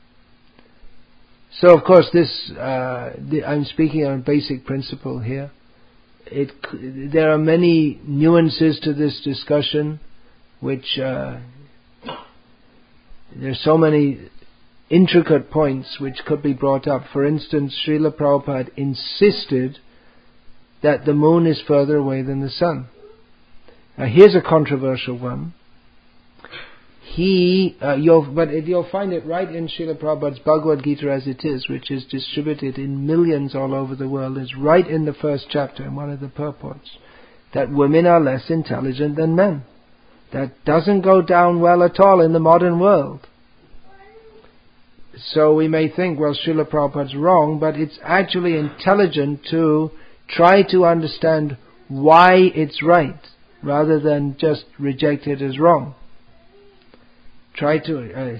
So of course this, uh, the, I'm speaking on a basic principle here. It, there are many nuances to this discussion which uh, there are so many intricate points which could be brought up. For instance, Srila Prabhupada insisted that the moon is further away than the sun. Now here's a controversial one. He, uh, you'll, but it, you'll find it right in Srila Prabhupada's Bhagavad Gita as it is, which is distributed in millions all over the world. It's right in the first chapter in one of the purports, that women are less intelligent than men. That doesn't go down well at all in the modern world. So we may think, well, Srila Prabhupada's wrong, but it's actually intelligent to try to understand why it's right, rather than just reject it as wrong. Try to... Uh,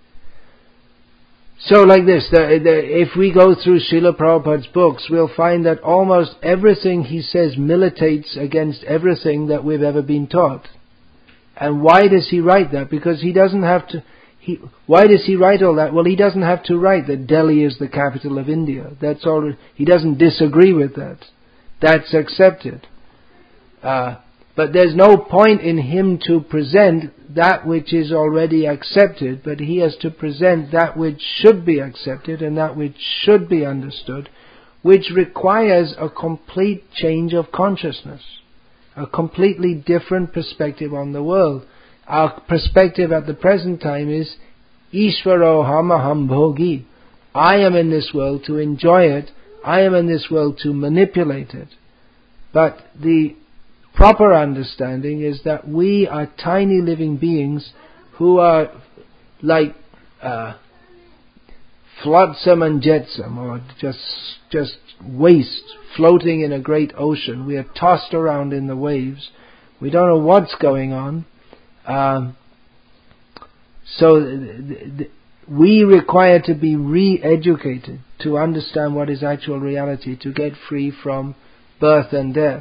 so like this, the, the, if we go through Srila Prabhupada's books, we'll find that almost everything he says militates against everything that we've ever been taught. And why does he write that? Because he doesn't have to... He, why does he write all that? Well, he doesn't have to write that Delhi is the capital of India. That's all. He doesn't disagree with that. That's accepted. Uh, but there's no point in him to present that which is already accepted, but he has to present that which should be accepted and that which should be understood, which requires a complete change of consciousness, a completely different perspective on the world. Our perspective at the present time is Ishvaro hamaham bhogi. I am in this world to enjoy it. I am in this world to manipulate it. But the proper understanding is that we are tiny living beings who are like uh, flotsam and jetsam, or just just waste floating in a great ocean. We are tossed around in the waves. We don't know what's going on. Um, so th- th- we require to be re-educated to understand what is actual reality, to get free from birth and death.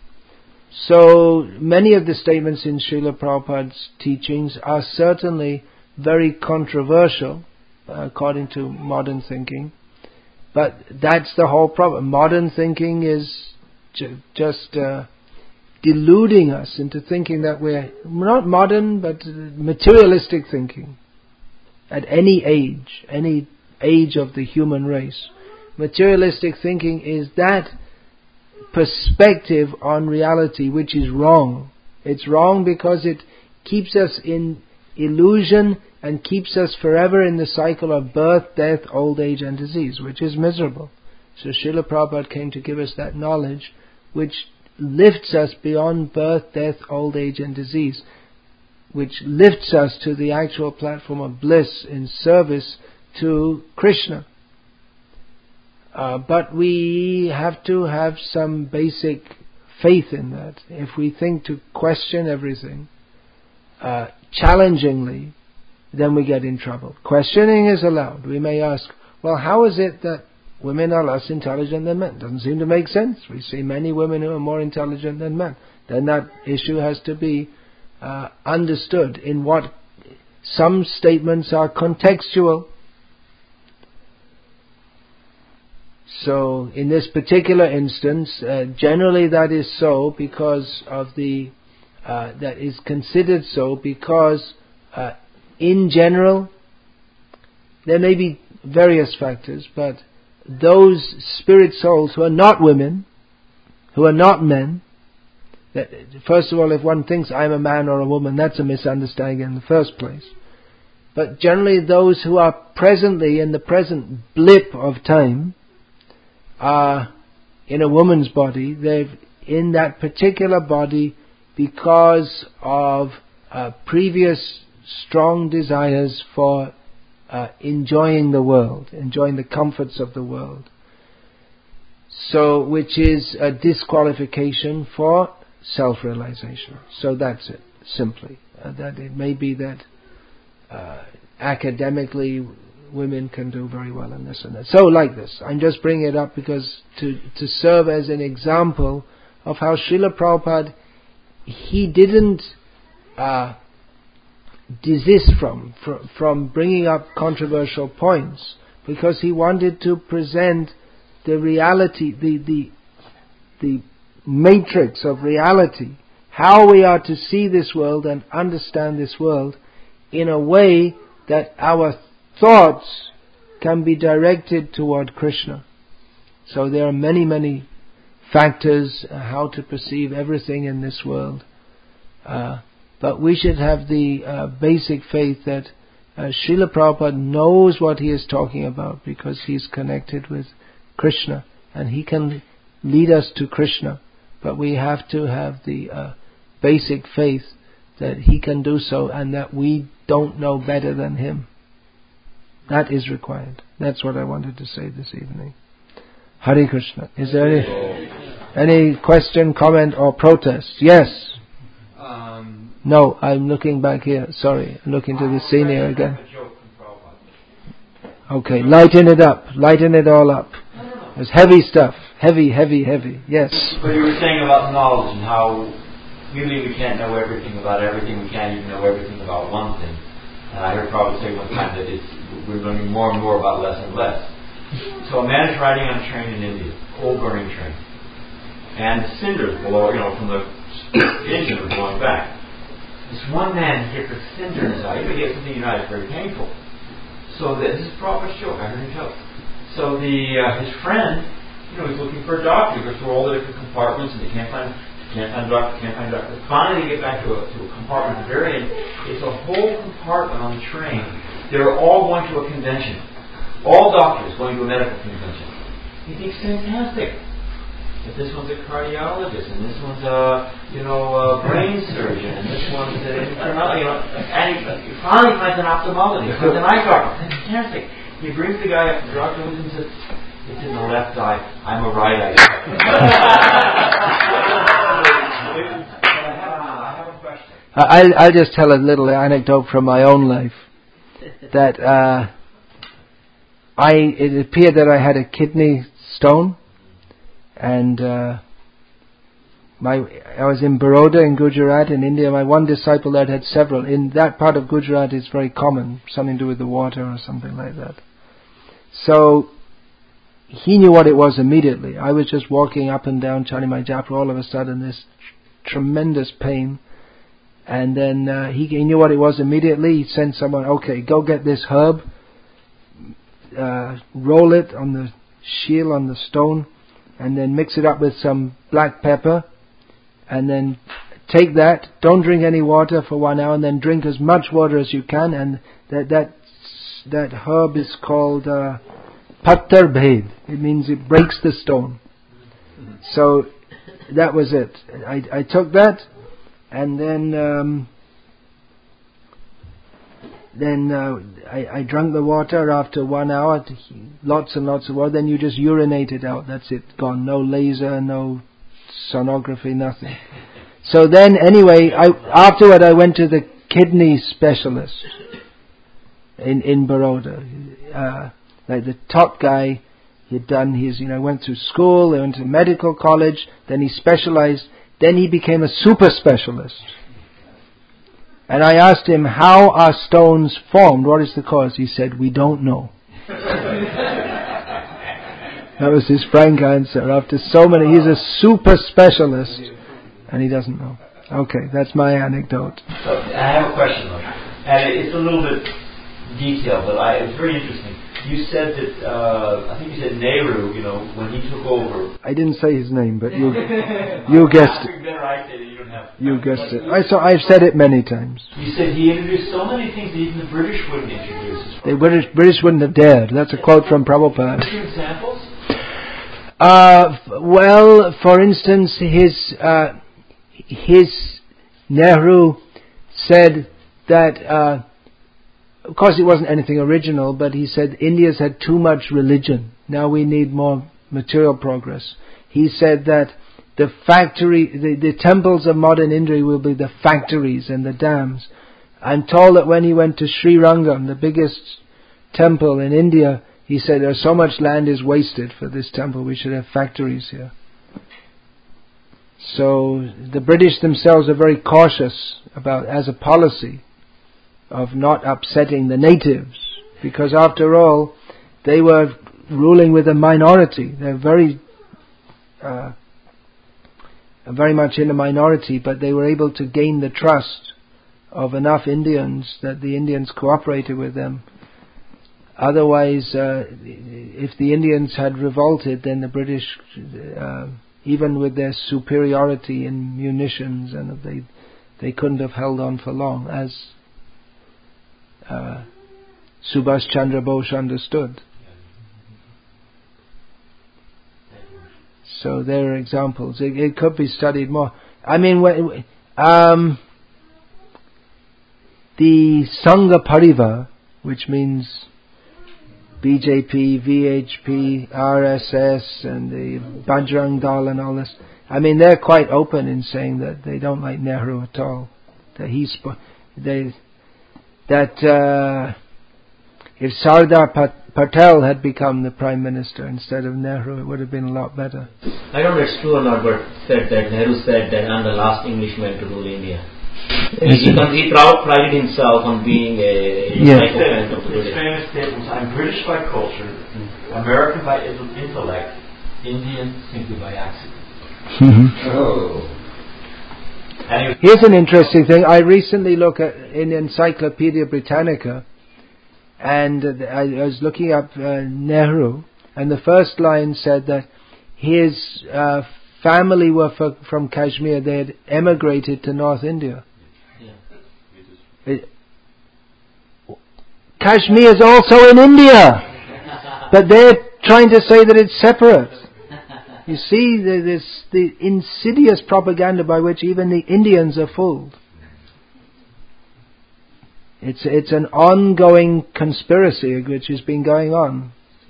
So many of the statements in Srila Prabhupada's teachings are certainly very controversial, uh, according to modern thinking. But that's the whole problem. Modern thinking is ju- just... Uh, deluding us into thinking that we're not modern, but materialistic thinking. At any age, any age of the human race, materialistic thinking is that perspective on reality which is wrong. It's wrong because it keeps us in illusion and keeps us forever in the cycle of birth, death, old age and disease, which is miserable. So Srila Prabhupada came to give us that knowledge which lifts us beyond birth, death, old age and disease, which lifts us to the actual platform of bliss in service to Krishna. Uh, but we have to have some basic faith in that. If we think to question everything uh, challengingly, then we get in trouble. Questioning is allowed. We may ask, well, how is it that women are less intelligent than men? Doesn't seem to make sense. We see many women who are more intelligent than men. Then that issue has to be uh, understood in what some statements are contextual. So in this particular instance, uh, generally that is so because of the uh, that is considered so because uh, in general there may be various factors, but those spirit souls who are not women, who are not men, that, first of all, if one thinks I'm a man or a woman, that's a misunderstanding in the first place. But generally those who are presently in the present blip of time are in a woman's body. They're in that particular body because of uh, previous strong desires for Uh, enjoying the world, enjoying the comforts of the world. So, which is a disqualification for self-realization. So that's it, simply. Uh, that it may be that uh, academically women can do very well in this and that. So like this, I'm just bringing it up because to, to serve as an example of how Srila Prabhupada, he didn't uh, desist from, from from bringing up controversial points, because he wanted to present the reality, the the the matrix of reality, how we are to see this world and understand this world in a way that our thoughts can be directed toward Krishna. So there are many many factors uh, how to perceive everything in this world. Uh, But we should have the uh, basic faith that uh, Srila Prabhupada knows what he is talking about, because he is connected with Krishna and he can lead us to Krishna. But we have to have the uh, basic faith that he can do so and that we don't know better than him. That is required. That's what I wanted to say this evening. Hare Krishna. Is there any, any question, comment or protest? Yes. Um, no, I'm looking back here. Sorry, I'm looking to the senior again. Okay, lighten it up. Lighten it all up. It's heavy stuff. Heavy, heavy, heavy. Yes. But you were saying about knowledge and how really we can't know everything about everything. We can't even know everything about one thing. And I heard Prabhupada say one time that it's, we're learning more and more about less and less. So a man is riding on a train in India, coal burning train, and cinders below, you know, from the engine are blowing back. This one man hit the cinder in his eye. You may get something in your eye, it's very painful. So this is Prabhupada's joke. I heard him tell. So the uh, his friend, you know, he's looking for a doctor. He goes through all the different compartments, and they can't find, can't find a doctor, can't find a doctor. Finally, they get back to a, to a compartment at the very end. It's a whole compartment on the train. They're all going to a convention. All doctors going to a medical convention. He thinks fantastic. But this one's a cardiologist, and this one's a, you know, a brain surgeon, and this one's a, you know, and he, he finally finds an ophthalmologist, finds an eye doctor. Fantastic. He brings the guy up, the doctor looks and says, "It's in the left eye. I'm a right eye." I have a question. I'll, I'll just tell a little anecdote from my own life. That uh, I it appeared that I had a kidney stone, and uh, my I was in Baroda in Gujarat in India. My one disciple that had several. In that part of Gujarat, it's very common, something to do with the water or something like that. So he knew what it was immediately. I was just walking up and down chanting my japa. All of a sudden, this tr- tremendous pain. And then uh, he, he knew what it was immediately. He sent someone, okay, go get this herb, uh, roll it on the shield, on the stone, and then mix it up with some black pepper, and then take that, don't drink any water for one hour, and then drink as much water as you can, and that that, that herb is called uh, Pattar Bhed. It means it breaks the stone. So that was it. I, I took that, and then um, then uh, I, I drank the water after one hour, lots and lots of water. Then you just urinate it out. That's it, gone. No laser, no sonography, nothing. So then, anyway, I, afterward I went to the kidney specialist in in Baroda. Uh, like the top guy, he'd done his, you know, went through school, he went to medical college, then he specialized. Then he became a super specialist. And I asked him, how are stones formed? What is the cause? He said, we don't know. That was his frank answer. After so many, he's a super specialist, and he doesn't know. Okay, that's my anecdote. So, I have a question, though. And it's a little bit detailed, but I, it's very interesting. You said that, uh, I think you said Nehru, you know, when he took over. I didn't say his name, but you you guessed it. You guessed it. I saw, I've said it many times. You said he introduced so many things that even the British wouldn't introduce. The British, British wouldn't have dared. That's a quote from Prabhupada. Two examples? Uh, well, for instance, his, uh, his Nehru said that, uh, of course, it wasn't anything original, but he said India's had too much religion. Now we need more material progress. He said that the factory, the, the temples of modern India will be the factories and the dams. I'm told that when he went to Sri Rangam, the biggest temple in India, he said there's so much land is wasted for this temple. We should have factories here. So the British themselves are very cautious about, as a policy, of not upsetting the natives, because after all, they were ruling with a minority. They're very, uh, very much in a minority, but they were able to gain the trust of enough Indians that the Indians cooperated with them. Otherwise, uh, if the Indians had revolted, then the British, uh, even with their superiority in munitions, and they they couldn't have held on for long, as Uh, Subhash Chandra Bose understood. So there are examples. It, it could be studied more. I mean, um, the Sangha Parivar, which means B J P, V H P, R S S, and the Bajrang Dal and all this. I mean, they're quite open in saying that they don't like Nehru at all. That he's, they, that uh, if Sardar Patel had become the Prime Minister instead of Nehru, it would have been a lot better. I don't know if it's true or not, but said that Nehru said that I'm the last Englishman to rule India. He, he prided himself on being a yeah. His famous statement was, I'm British by culture, American by intellect, Indian simply by accident. Oh. Here's an interesting thing. I recently looked at in Encyclopedia Britannica, and uh, I, I was looking up uh, Nehru, and the first line said that his uh, family were for, from Kashmir. They had emigrated to North India. Yeah. It, Kashmir is also in India, but they're trying to say that it's separate. You see, there's the insidious propaganda by which even the Indians are fooled. It's it's an ongoing conspiracy which has been going on.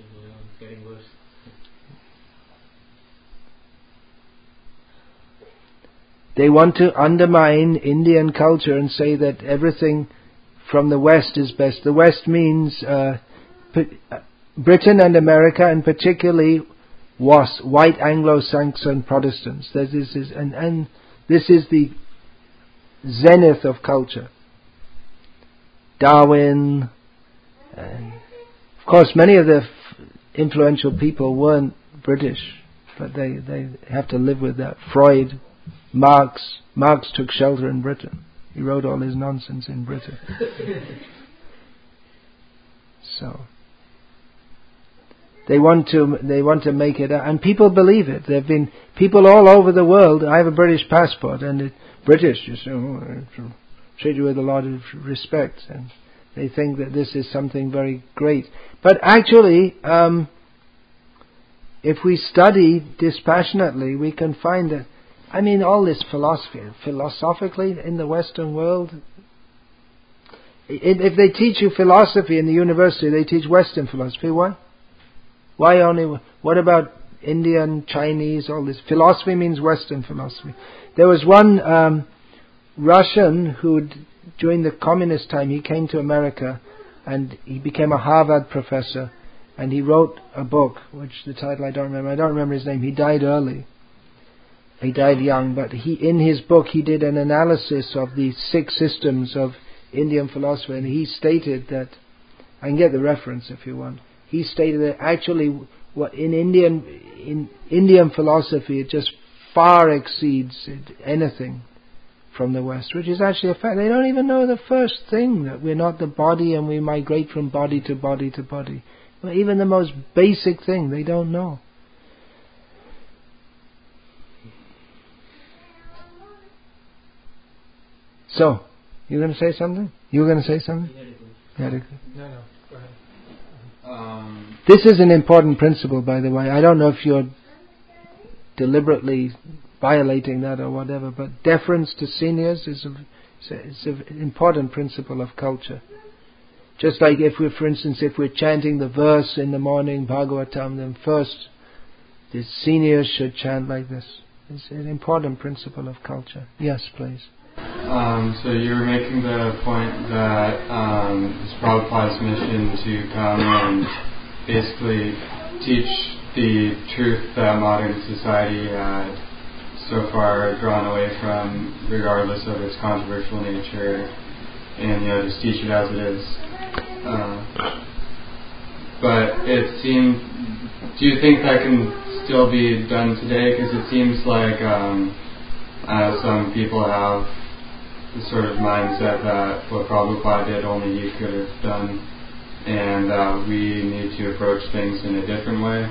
They want to undermine Indian culture and say that everything from the West is best. The West means uh, Britain and America, and particularly was white Anglo-Saxon Protestants. This is and, and this is the zenith of culture. Darwin, and of course, many of the f- influential people weren't British, but they they have to live with that. Freud, Marx. Marx took shelter in Britain. He wrote all his nonsense in Britain. So. They want to. They want to make it, and people believe it. There've been people all over the world. I have a British passport, and it, British, you say, oh, I treat you with a lot of respect, and they think that this is something very great. But actually, um, if we study dispassionately, we can find that. I mean, all this philosophy, philosophically, in the Western world. If they teach you philosophy in the university, they teach Western philosophy. Why? Why only? What about Indian, Chinese, all this? Philosophy means Western philosophy. There was one um, Russian who, during the communist time, he came to America and he became a Harvard professor, and he wrote a book, which the title I don't remember. I don't remember his name. He died early. He died young, but he, in his book, he did an analysis of the six systems of Indian philosophy, and he stated that, I can get the reference if you want. He stated that actually, what in Indian in Indian philosophy, it just far exceeds it, anything from the West, which is actually a fact. They don't even know the first thing, that we're not the body and we migrate from body to body to body. Well, even the most basic thing, they don't know. So, you going to say something? You were going to say something? No, no, go ahead. Um, this is an important principle, by the way. I don't know if you're deliberately violating that or whatever, but deference to seniors is, a, is an important principle of culture. Just like if we, for instance, if we're chanting the verse in the morning, Bhagavatam, then first the seniors should chant like this. It's an important principle of culture. Yes, please. Um, so you were making the point that um, it's Prabhupada's mission to come and basically teach the truth that modern society had so far drawn away from, regardless of its controversial nature, and you know, just teach it as it is. Uh, but it seems, do you think that can still be done today? Because it seems like um, uh, some people have the sort of mindset that what Prabhupada did only he could have done, and uh, we need to approach things in a different way.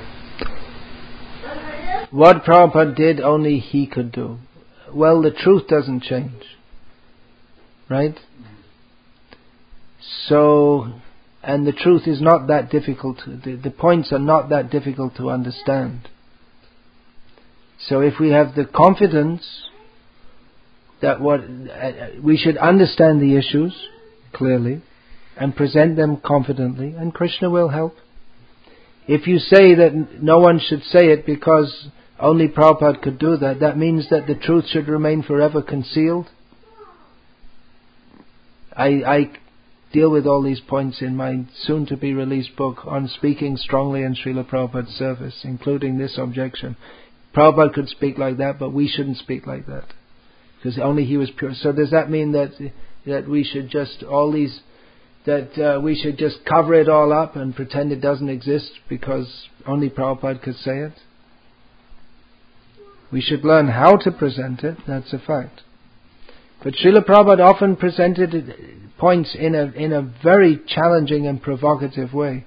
What Prabhupada did only he could do. Well, the truth doesn't change. Right? So, and the truth is not that difficult. To, the, the points are not that difficult to understand. So if we have the confidence that what uh, we should understand the issues, clearly and present them confidently, and Krishna will help. If you say that no one should say it because only Prabhupada could do that, that means that the truth should remain forever concealed. I, I deal with all these points in my soon-to-be-released book on speaking strongly in Srila Prabhupada's service, including this objection. Prabhupada could speak like that, but we shouldn't speak like that, because only he was pure. So does that mean that that we should just all these that uh, we should just cover it all up and pretend it doesn't exist because only Prabhupada could say it? We should learn how to present it. That's a fact. But Srila Prabhupada often presented points in a in a very challenging and provocative way.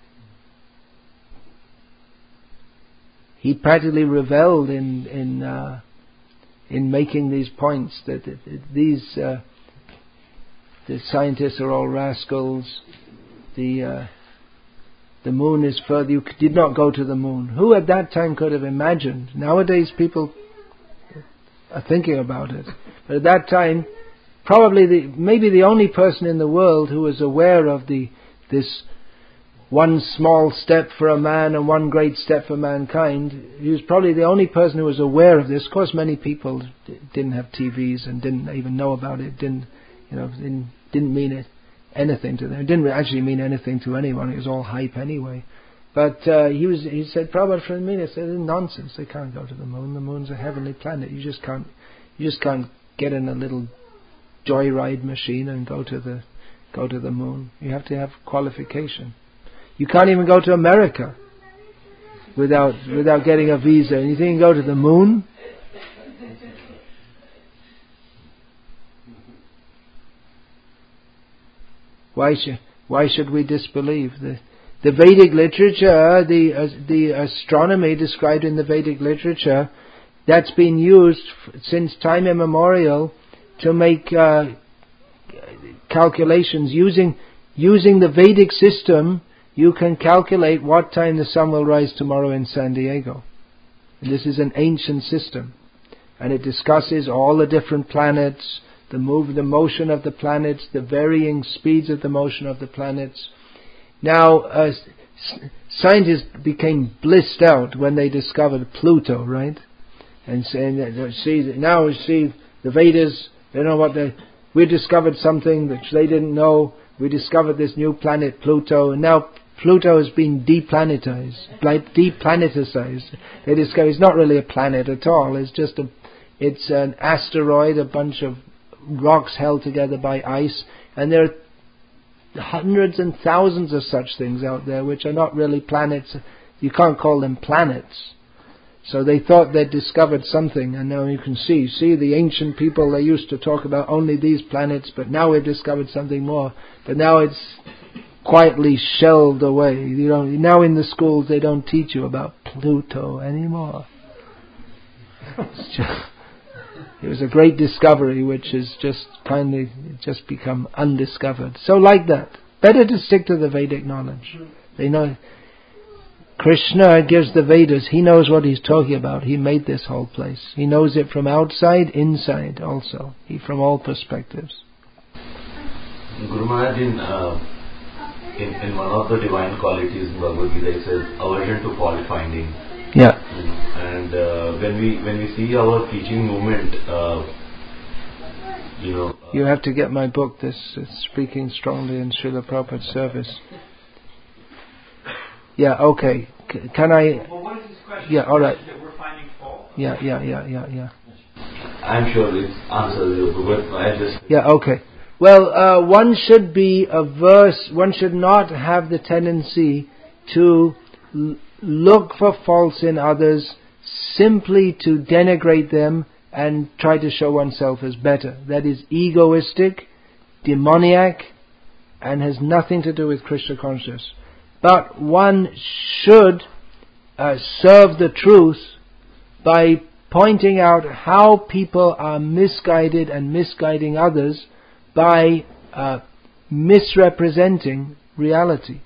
He practically reveled in in uh, in making these points that, that, that these uh, the scientists are all rascals. The uh, the moon is further. You did not go to the moon. Who at that time could have imagined? Nowadays people are thinking about it, but at that time, probably the maybe the only person in the world who was aware of the this one small step for a man and one great step for mankind. He was probably the only person who was aware of this. Of course, many people d- didn't have T Vs and didn't even know about it. Didn't you know? Didn't, didn't mean it anything to them. It didn't actually mean anything to anyone. It was all hype anyway. But uh, he was. He said, Prabhupada, for a minute, said, nonsense. They can't go to the moon. The moon's a heavenly planet. You just can't. You just can't get in a little joyride machine and go to the go to the moon. You have to have qualification. You can't even go to America without without getting a visa. And you think you can go to the moon? Why should why should we disbelieve the the Vedic literature, the uh, the astronomy described in the Vedic literature, that's been used f- since time immemorial to make uh, calculations using using the Vedic system. You can calculate what time the sun will rise tomorrow in San Diego. And this is an ancient system, and it discusses all the different planets, the move, the motion of the planets, the varying speeds of the motion of the planets. Now, uh, scientists became blissed out when they discovered Pluto, right? And saying that see now we see the Vedas. They know what they. We discovered something which they didn't know. We discovered this new planet Pluto, and now Pluto has been deplanetized, like deplaneticized. They discover it's not really a planet at all. It's just a, it's an asteroid, a bunch of rocks held together by ice, and there are hundreds and thousands of such things out there which are not really planets. You can't call them planets. So they thought they'd discovered something, and now you can see. See, the ancient people, they used to talk about only these planets, but now we've discovered something more. But now it's quietly shelled away. You know, now in the schools they don't teach you about Pluto anymore. It was a great discovery which has just kindly just become undiscovered. So like that. Better to stick to the Vedic knowledge. They know Krishna gives the Vedas. He knows what he's talking about. He made this whole place. He knows it from outside, inside also. He from all perspectives. Guru Maharaj, in, uh, in, in one of the divine qualities in Bhagavad Gita, it says aversion to fault finding. Yeah. And uh, when we when we see our teaching movement, uh, you know, uh, you have to get my book. This is Speaking Strongly in Srila Prabhupada's Service. Yeah. Okay. C- can I? Well, what is this question? Yeah. All right. That we're finding fault? Yeah. Yeah. Yeah. Yeah. Yeah. I'm sure it answers you, but I just yeah. Okay. Well, uh, one should be averse. One should not have the tendency to l- look for faults in others simply to denigrate them and try to show oneself as better. That is egoistic, demoniac, and has nothing to do with Krishna consciousness. But one should uh, serve the truth by pointing out how people are misguided and misguiding others by uh, misrepresenting reality.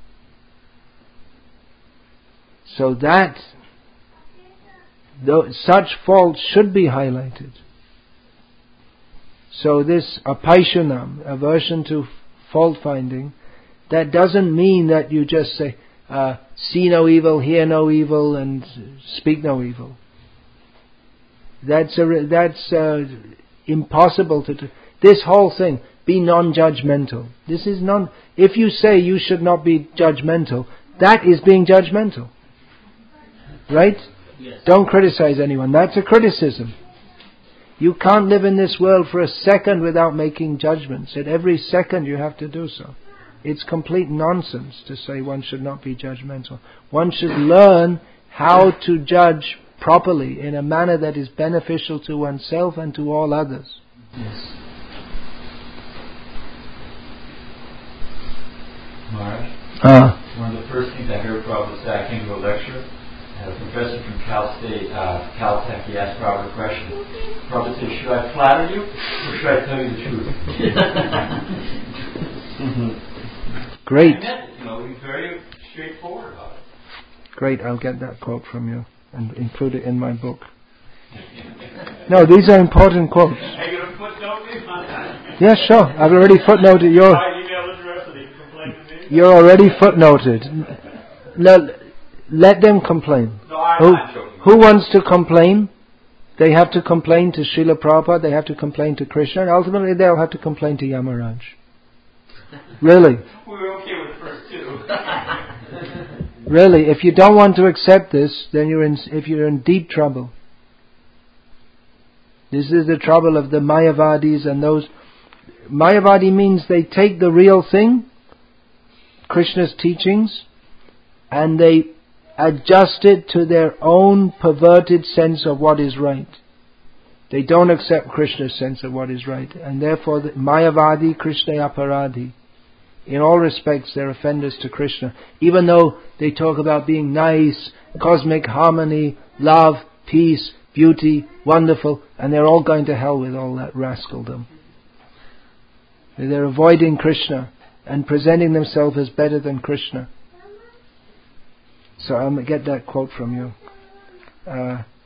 So that though, such faults should be highlighted. So this apaishanam, aversion to fault finding, that doesn't mean that you just say, uh, see no evil, hear no evil, and speak no evil. That's a, that's uh, impossible to do. This whole thing, be non-judgmental. This is non. If you say you should not be judgmental, that is being judgmental, right? Yes. Don't criticize anyone. That's a criticism. You can't live in this world for a second without making judgments. At every second you have to do so. It's complete nonsense to say one should not be judgmental. One should learn how to judge properly in a manner that is beneficial to oneself and to all others. Yes. Maharaj, Ah. one of the first things I heard Prabhupada say, I came to a lecture, and a professor from Cal State, uh, Caltech, he asked Prabhupada a question. Prabhupada said, should I flatter you, or should I tell you the truth? Great. And that, you know, he's very straightforward about it. Great, I'll get that quote from you and include it in my book. No, these are important quotes. Are you going to footnote me on that? Yes, sure. I've already footnoted your... My email address so they can complain to me? You're already footnoted. Let, let them complain. No, I'm Who, not joking. who wants to complain? They have to complain to Srila Prabhupada, they have to complain to Krishna, and ultimately they'll have to complain to Yamaraj. Really. We were okay with the first two. Really, if you don't want to accept this, then you're in, if you're in deep trouble. This is the trouble of the Mayavadis and those. Mayavadi means they take the real thing, Krishna's teachings, and they adjust it to their own perverted sense of what is right. They don't accept Krishna's sense of what is right, and therefore the Mayavadi, Krishna aparadhi. In all respects, they're offenders to Krishna. Even though they talk about being nice, cosmic harmony, love, peace, beauty, wonderful, and they're all going to hell with all that rascaldom. They're avoiding Krishna and presenting themselves as better than Krishna. So I'll get that quote from you. Uh,